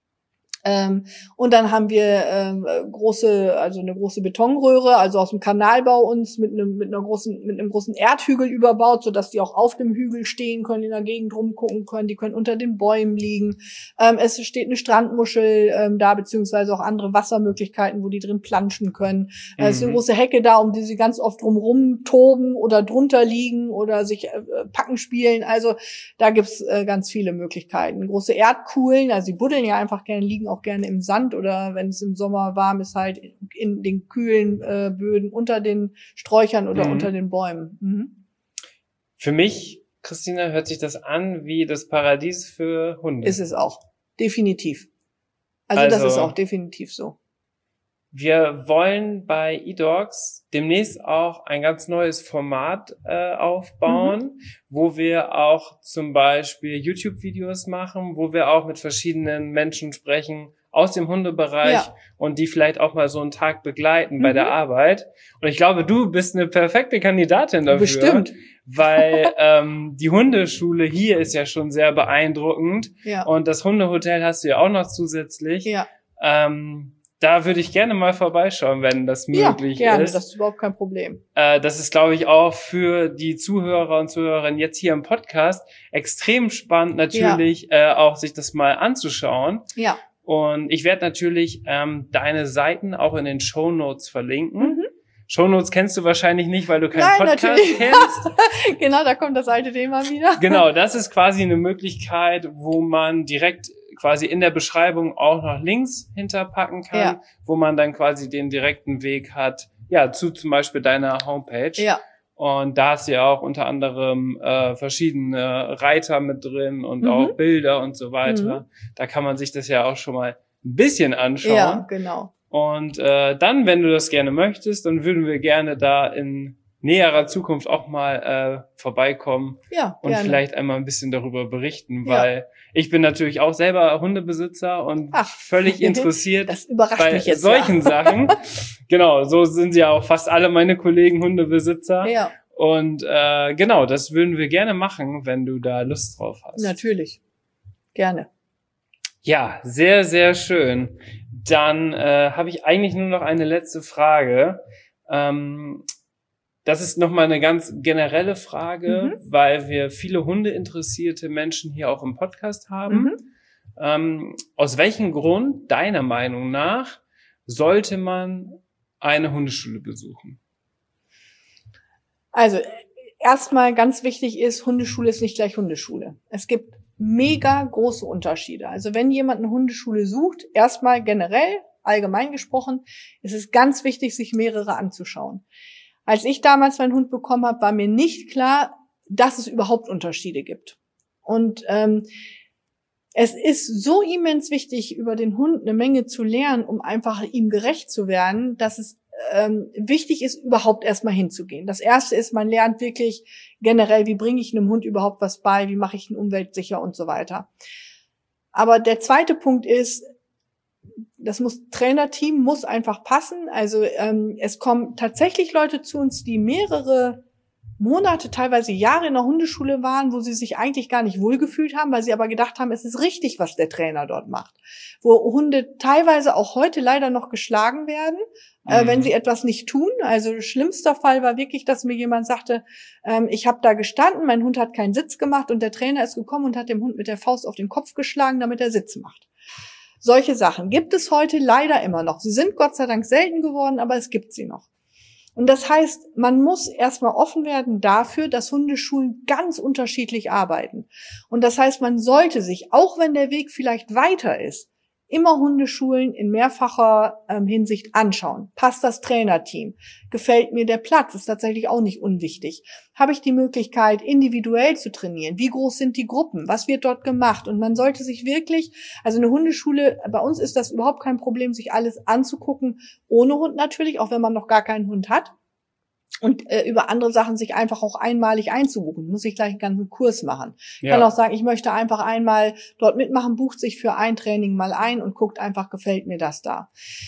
Und dann haben wir eine große Betonröhre, also aus dem Kanalbau uns mit einem großen Erdhügel überbaut, so dass die auch auf dem Hügel stehen können, in der Gegend rumgucken können, die können unter den Bäumen liegen. Es steht eine Strandmuschel da, beziehungsweise auch andere Wassermöglichkeiten, wo die drin planschen können. Es ist eine große Hecke da, um die sie ganz oft drumrum toben oder drunter liegen oder sich packen spielen. Also da gibt's ganz viele Möglichkeiten. Große Erdkuhlen, also sie buddeln ja einfach gerne, liegen auch gerne im Sand oder wenn es im Sommer warm ist, halt in den kühlen Böden unter den Sträuchern oder unter den Bäumen. Für mich, Christina, hört sich das an wie das Paradies für Hunde. Ist es auch. Definitiv. Also das ist auch definitiv so. Wir wollen bei eDogs demnächst auch ein ganz neues Format aufbauen, wo wir auch zum Beispiel YouTube-Videos machen, wo wir auch mit verschiedenen Menschen sprechen aus dem Hundebereich und die vielleicht auch mal so einen Tag begleiten bei der Arbeit. Und ich glaube, du bist eine perfekte Kandidatin dafür. Bestimmt. Weil die Hundeschule hier ist ja schon sehr beeindruckend. Ja. Und das Hundehotel hast du ja auch noch zusätzlich. Ja. Da würde ich gerne mal vorbeischauen, wenn das möglich ist. Ja, gerne, das ist überhaupt kein Problem. Das ist, glaube ich, auch für die Zuhörer und Zuhörerinnen jetzt hier im Podcast extrem spannend, natürlich auch sich das mal anzuschauen. Ja. Und ich werde natürlich deine Seiten auch in den Shownotes verlinken. Shownotes kennst du wahrscheinlich nicht, weil du keinen Podcast kennst. Genau, da kommt das alte Thema wieder. Genau, das ist quasi eine Möglichkeit, wo man direkt quasi in der Beschreibung auch noch Links hinterpacken kann, wo man dann quasi den direkten Weg hat, zu zum Beispiel deiner Homepage. Ja. Und da hast du ja auch unter anderem verschiedene Reiter mit drin und auch Bilder und so weiter. Da kann man sich das ja auch schon mal ein bisschen anschauen. Ja, genau. Und dann, wenn du das gerne möchtest, dann würden wir gerne da in näherer Zukunft auch mal vorbeikommen und gerne vielleicht einmal ein bisschen darüber berichten, weil ich bin natürlich auch selber Hundebesitzer und völlig interessiert das überrascht bei mich jetzt, solchen Sachen. Genau, so sind ja auch fast alle meine Kollegen Hundebesitzer. Ja. Und genau, das würden wir gerne machen, wenn du da Lust drauf hast. Natürlich, gerne. Ja, sehr, sehr schön. Dann habe ich eigentlich nur noch eine letzte Frage. Das ist nochmal eine ganz generelle Frage, weil wir viele hundeinteressierte Menschen hier auch im Podcast haben. Aus welchem Grund, deiner Meinung nach, sollte man eine Hundeschule besuchen? Also, erstmal ganz wichtig ist, Hundeschule ist nicht gleich Hundeschule. Es gibt mega große Unterschiede. Also wenn jemand eine Hundeschule sucht, erstmal generell, allgemein gesprochen, ist es ganz wichtig, sich mehrere anzuschauen. Als ich damals meinen Hund bekommen habe, war mir nicht klar, dass es überhaupt Unterschiede gibt. Und es ist so immens wichtig, über den Hund eine Menge zu lernen, um einfach ihm gerecht zu werden, dass es wichtig ist, überhaupt erstmal hinzugehen. Das Erste ist, man lernt wirklich generell, wie bringe ich einem Hund überhaupt was bei, wie mache ich ihn umweltsicher und so weiter. Aber der zweite Punkt ist, Trainerteam muss einfach passen. Also es kommen tatsächlich Leute zu uns, die mehrere Monate, teilweise Jahre in der Hundeschule waren, wo sie sich eigentlich gar nicht wohlgefühlt haben, weil sie aber gedacht haben, es ist richtig, was der Trainer dort macht. Wo Hunde teilweise auch heute leider noch geschlagen werden, wenn sie etwas nicht tun. Also schlimmster Fall war wirklich, dass mir jemand sagte, ich habe da gestanden, mein Hund hat keinen Sitz gemacht und der Trainer ist gekommen und hat dem Hund mit der Faust auf den Kopf geschlagen, damit er Sitz macht. Solche Sachen gibt es heute leider immer noch. Sie sind Gott sei Dank selten geworden, aber es gibt sie noch. Und das heißt, man muss erstmal offen werden dafür, dass Hundeschulen ganz unterschiedlich arbeiten. Und das heißt, man sollte sich, auch wenn der Weg vielleicht weiter ist, immer Hundeschulen in mehrfacher Hinsicht anschauen. Passt das Trainerteam? Gefällt mir der Platz? Ist tatsächlich auch nicht unwichtig. Habe ich die Möglichkeit, individuell zu trainieren? Wie groß sind die Gruppen? Was wird dort gemacht? Und man sollte sich wirklich, also eine Hundeschule, bei uns ist das überhaupt kein Problem, sich alles anzugucken, ohne Hund natürlich, auch wenn man noch gar keinen Hund hat. Und über andere Sachen sich einfach auch einmalig einzubuchen. Muss ich gleich einen ganzen Kurs machen. Ja. Kann auch sagen, ich möchte einfach einmal dort mitmachen, bucht sich für ein Training mal ein und guckt einfach, gefällt mir das da.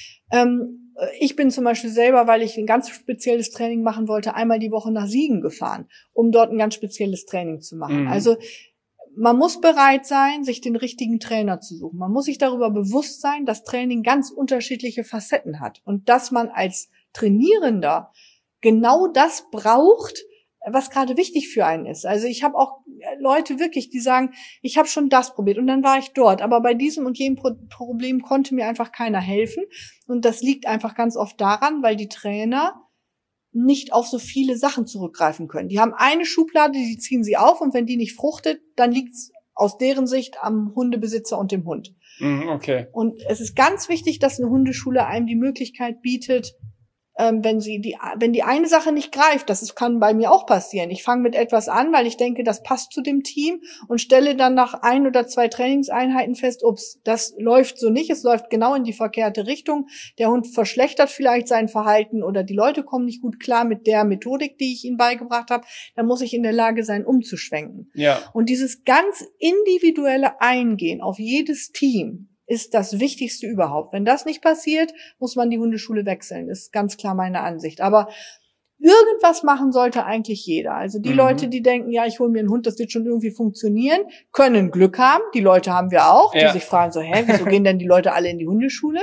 Ich bin zum Beispiel selber, weil ich ein ganz spezielles Training machen wollte, einmal die Woche nach Siegen gefahren, um dort ein ganz spezielles Training zu machen. Also man muss bereit sein, sich den richtigen Trainer zu suchen. Man muss sich darüber bewusst sein, dass Training ganz unterschiedliche Facetten hat und dass man als Trainierender genau das braucht, was gerade wichtig für einen ist. Also ich habe auch Leute wirklich, die sagen, ich habe schon das probiert und dann war ich dort, aber bei diesem und jenem Problem konnte mir einfach keiner helfen. Und das liegt einfach ganz oft daran, weil die Trainer nicht auf so viele Sachen zurückgreifen können. Die haben eine Schublade, die ziehen sie auf und wenn die nicht fruchtet, dann liegt's aus deren Sicht am Hundebesitzer und dem Hund. Okay. Und es ist ganz wichtig, dass eine Hundeschule einem die Möglichkeit bietet, wenn die eine Sache nicht greift, kann bei mir auch passieren. Ich fange mit etwas an, weil ich denke, das passt zu dem Team und stelle dann nach 1 oder 2 Trainingseinheiten fest, ups, das läuft so nicht, es läuft genau in die verkehrte Richtung. Der Hund verschlechtert vielleicht sein Verhalten oder die Leute kommen nicht gut klar mit der Methodik, die ich ihnen beigebracht habe. Dann muss ich in der Lage sein, umzuschwenken. Ja. Und dieses ganz individuelle Eingehen auf jedes Team ist das Wichtigste überhaupt. Wenn das nicht passiert, muss man die Hundeschule wechseln. Das ist ganz klar meine Ansicht. Aber irgendwas machen sollte eigentlich jeder. Also die Leute, die denken, ja, ich hole mir einen Hund, das wird schon irgendwie funktionieren, können Glück haben. Die Leute haben wir auch, die sich fragen so, wieso gehen denn die Leute alle in die Hundeschule?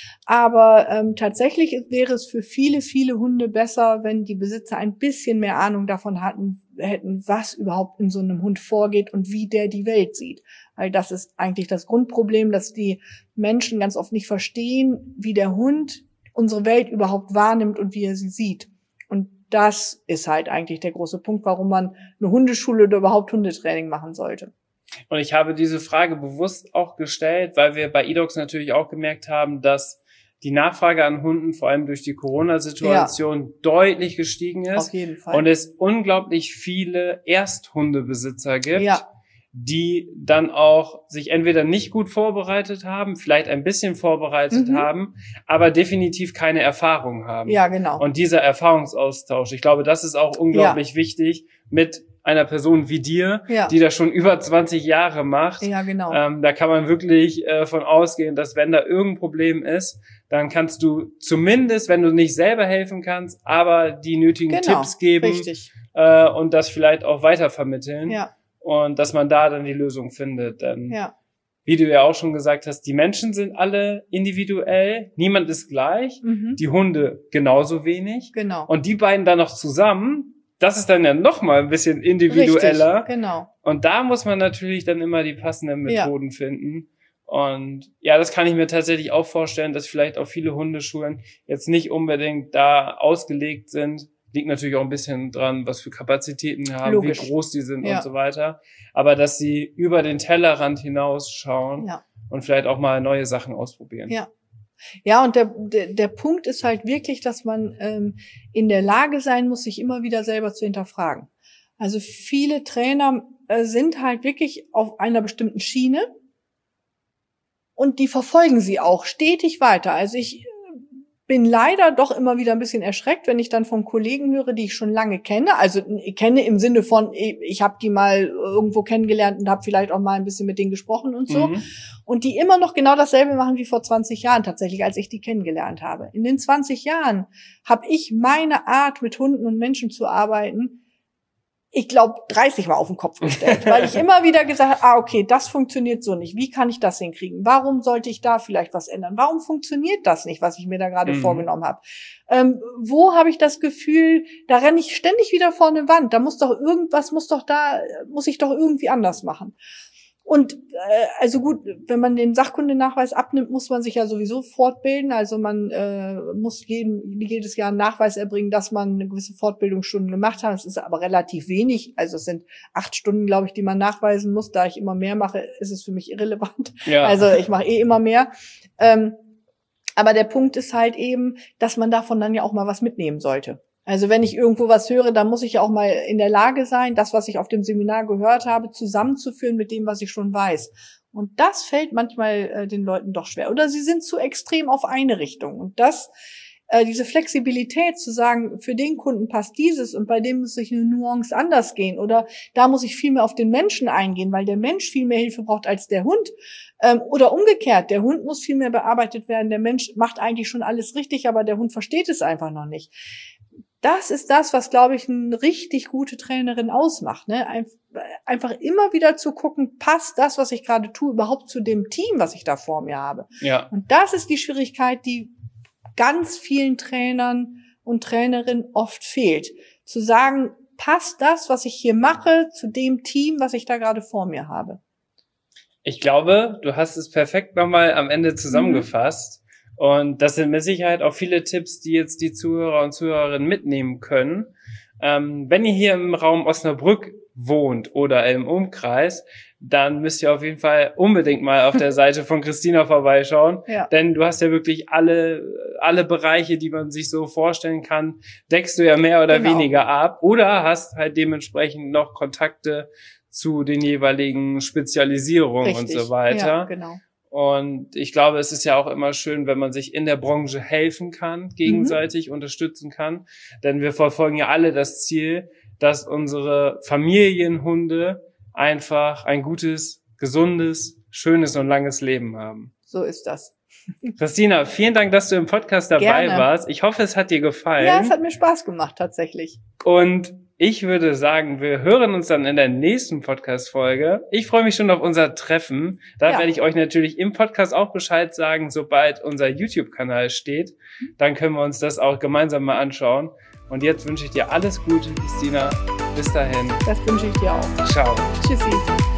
Aber tatsächlich wäre es für viele, viele Hunde besser, wenn die Besitzer ein bisschen mehr Ahnung davon hätten, was überhaupt in so einem Hund vorgeht und wie der die Welt sieht. Weil das ist eigentlich das Grundproblem, dass die Menschen ganz oft nicht verstehen, wie der Hund unsere Welt überhaupt wahrnimmt und wie er sie sieht. Und das ist halt eigentlich der große Punkt, warum man eine Hundeschule oder überhaupt Hundetraining machen sollte. Und ich habe diese Frage bewusst auch gestellt, weil wir bei eDogs natürlich auch gemerkt haben, dass die Nachfrage an Hunden vor allem durch die Corona-Situation deutlich gestiegen ist. Auf jeden Fall. Und es unglaublich viele Ersthundebesitzer gibt, die dann auch sich entweder nicht gut vorbereitet haben, vielleicht ein bisschen vorbereitet haben, aber definitiv keine Erfahrung haben. Ja, genau. Und dieser Erfahrungsaustausch, ich glaube, das ist auch unglaublich wichtig mit einer Person wie dir, die das schon über 20 Jahre macht. Ja, genau. Da kann man wirklich von ausgehen, dass wenn da irgendein Problem ist, dann kannst du zumindest, wenn du nicht selber helfen kannst, aber die nötigen Tipps geben und das vielleicht auch weitervermitteln. Ja. Und dass man da dann die Lösung findet. Denn wie du ja auch schon gesagt hast, die Menschen sind alle individuell, niemand ist gleich, die Hunde genauso wenig. Genau. Und die beiden dann noch zusammen, das ist dann ja noch mal ein bisschen individueller. Richtig, genau. Und da muss man natürlich dann immer die passenden Methoden finden. Und ja, das kann ich mir tatsächlich auch vorstellen, dass vielleicht auch viele Hundeschulen jetzt nicht unbedingt da ausgelegt sind. Liegt natürlich auch ein bisschen dran, was für Kapazitäten haben, wie groß die sind und so weiter. Aber dass sie über den Tellerrand hinausschauen und vielleicht auch mal neue Sachen ausprobieren. Ja, und der Punkt ist halt wirklich, dass man in der Lage sein muss, sich immer wieder selber zu hinterfragen. Also viele Trainer sind halt wirklich auf einer bestimmten Schiene und die verfolgen sie auch stetig weiter. Also ich bin leider doch immer wieder ein bisschen erschreckt, wenn ich dann von Kollegen höre, die ich schon lange kenne. Also ich kenne im Sinne von, ich habe die mal irgendwo kennengelernt und habe vielleicht auch mal ein bisschen mit denen gesprochen und so. Und die immer noch genau dasselbe machen wie vor 20 Jahren tatsächlich, als ich die kennengelernt habe. In den 20 Jahren habe ich meine Art, mit Hunden und Menschen zu arbeiten, ich glaube, 30 Mal auf den Kopf gestellt, weil ich immer wieder gesagt habe, okay, das funktioniert so nicht. Wie kann ich das hinkriegen? Warum sollte ich da vielleicht was ändern? Warum funktioniert das nicht, was ich mir da gerade vorgenommen habe? Wo habe ich das Gefühl, da renne ich ständig wieder vor eine Wand. Da muss ich doch irgendwie anders machen. Und also gut, wenn man den Sachkundenachweis abnimmt, muss man sich ja sowieso fortbilden. Also man muss jedes Jahr einen Nachweis erbringen, dass man eine gewisse Fortbildungsstunden gemacht hat. Das ist aber relativ wenig. Also es sind 8 Stunden, glaube ich, die man nachweisen muss. Da ich immer mehr mache, ist es für mich irrelevant. Also ich mache immer mehr. Aber der Punkt ist halt eben, dass man davon dann ja auch mal was mitnehmen sollte. Also wenn ich irgendwo was höre, dann muss ich ja auch mal in der Lage sein, das, was ich auf dem Seminar gehört habe, zusammenzuführen mit dem, was ich schon weiß. Und das fällt manchmal den Leuten doch schwer. Oder sie sind zu extrem auf eine Richtung. Und diese Flexibilität zu sagen, für den Kunden passt dieses und bei dem muss ich eine Nuance anders gehen. Oder da muss ich viel mehr auf den Menschen eingehen, weil der Mensch viel mehr Hilfe braucht als der Hund. Oder umgekehrt, der Hund muss viel mehr bearbeitet werden. Der Mensch macht eigentlich schon alles richtig, aber der Hund versteht es einfach noch nicht. Das ist das, was, glaube ich, eine richtig gute Trainerin ausmacht. Ne? Einfach immer wieder zu gucken, passt das, was ich gerade tue, überhaupt zu dem Team, was ich da vor mir habe. Ja. Und das ist die Schwierigkeit, die ganz vielen Trainern und Trainerinnen oft fehlt. Zu sagen, passt das, was ich hier mache, zu dem Team, was ich da gerade vor mir habe. Ich glaube, du hast es perfekt nochmal am Ende zusammengefasst. Und das sind mit Sicherheit auch viele Tipps, die jetzt die Zuhörer und Zuhörerinnen mitnehmen können. Wenn ihr hier im Raum Osnabrück wohnt oder im Umkreis, dann müsst ihr auf jeden Fall unbedingt mal auf der Seite von Christina vorbeischauen. Ja. Denn du hast ja wirklich alle Bereiche, die man sich so vorstellen kann, deckst du ja mehr oder weniger ab. Oder hast halt dementsprechend noch Kontakte zu den jeweiligen Spezialisierungen und so weiter. Ja, genau. Und ich glaube, es ist ja auch immer schön, wenn man sich in der Branche helfen kann, gegenseitig unterstützen kann. Denn wir verfolgen ja alle das Ziel, dass unsere Familienhunde einfach ein gutes, gesundes, schönes und langes Leben haben. So ist das. Christina, vielen Dank, dass du im Podcast dabei warst. Ich hoffe, es hat dir gefallen. Ja, es hat mir Spaß gemacht, tatsächlich. Und ich würde sagen, wir hören uns dann in der nächsten Podcast-Folge. Ich freue mich schon auf unser Treffen. Da werde ich euch natürlich im Podcast auch Bescheid sagen, sobald unser YouTube-Kanal steht. Dann können wir uns das auch gemeinsam mal anschauen. Und jetzt wünsche ich dir alles Gute, Christina. Bis dahin. Das wünsche ich dir auch. Ciao. Tschüssi.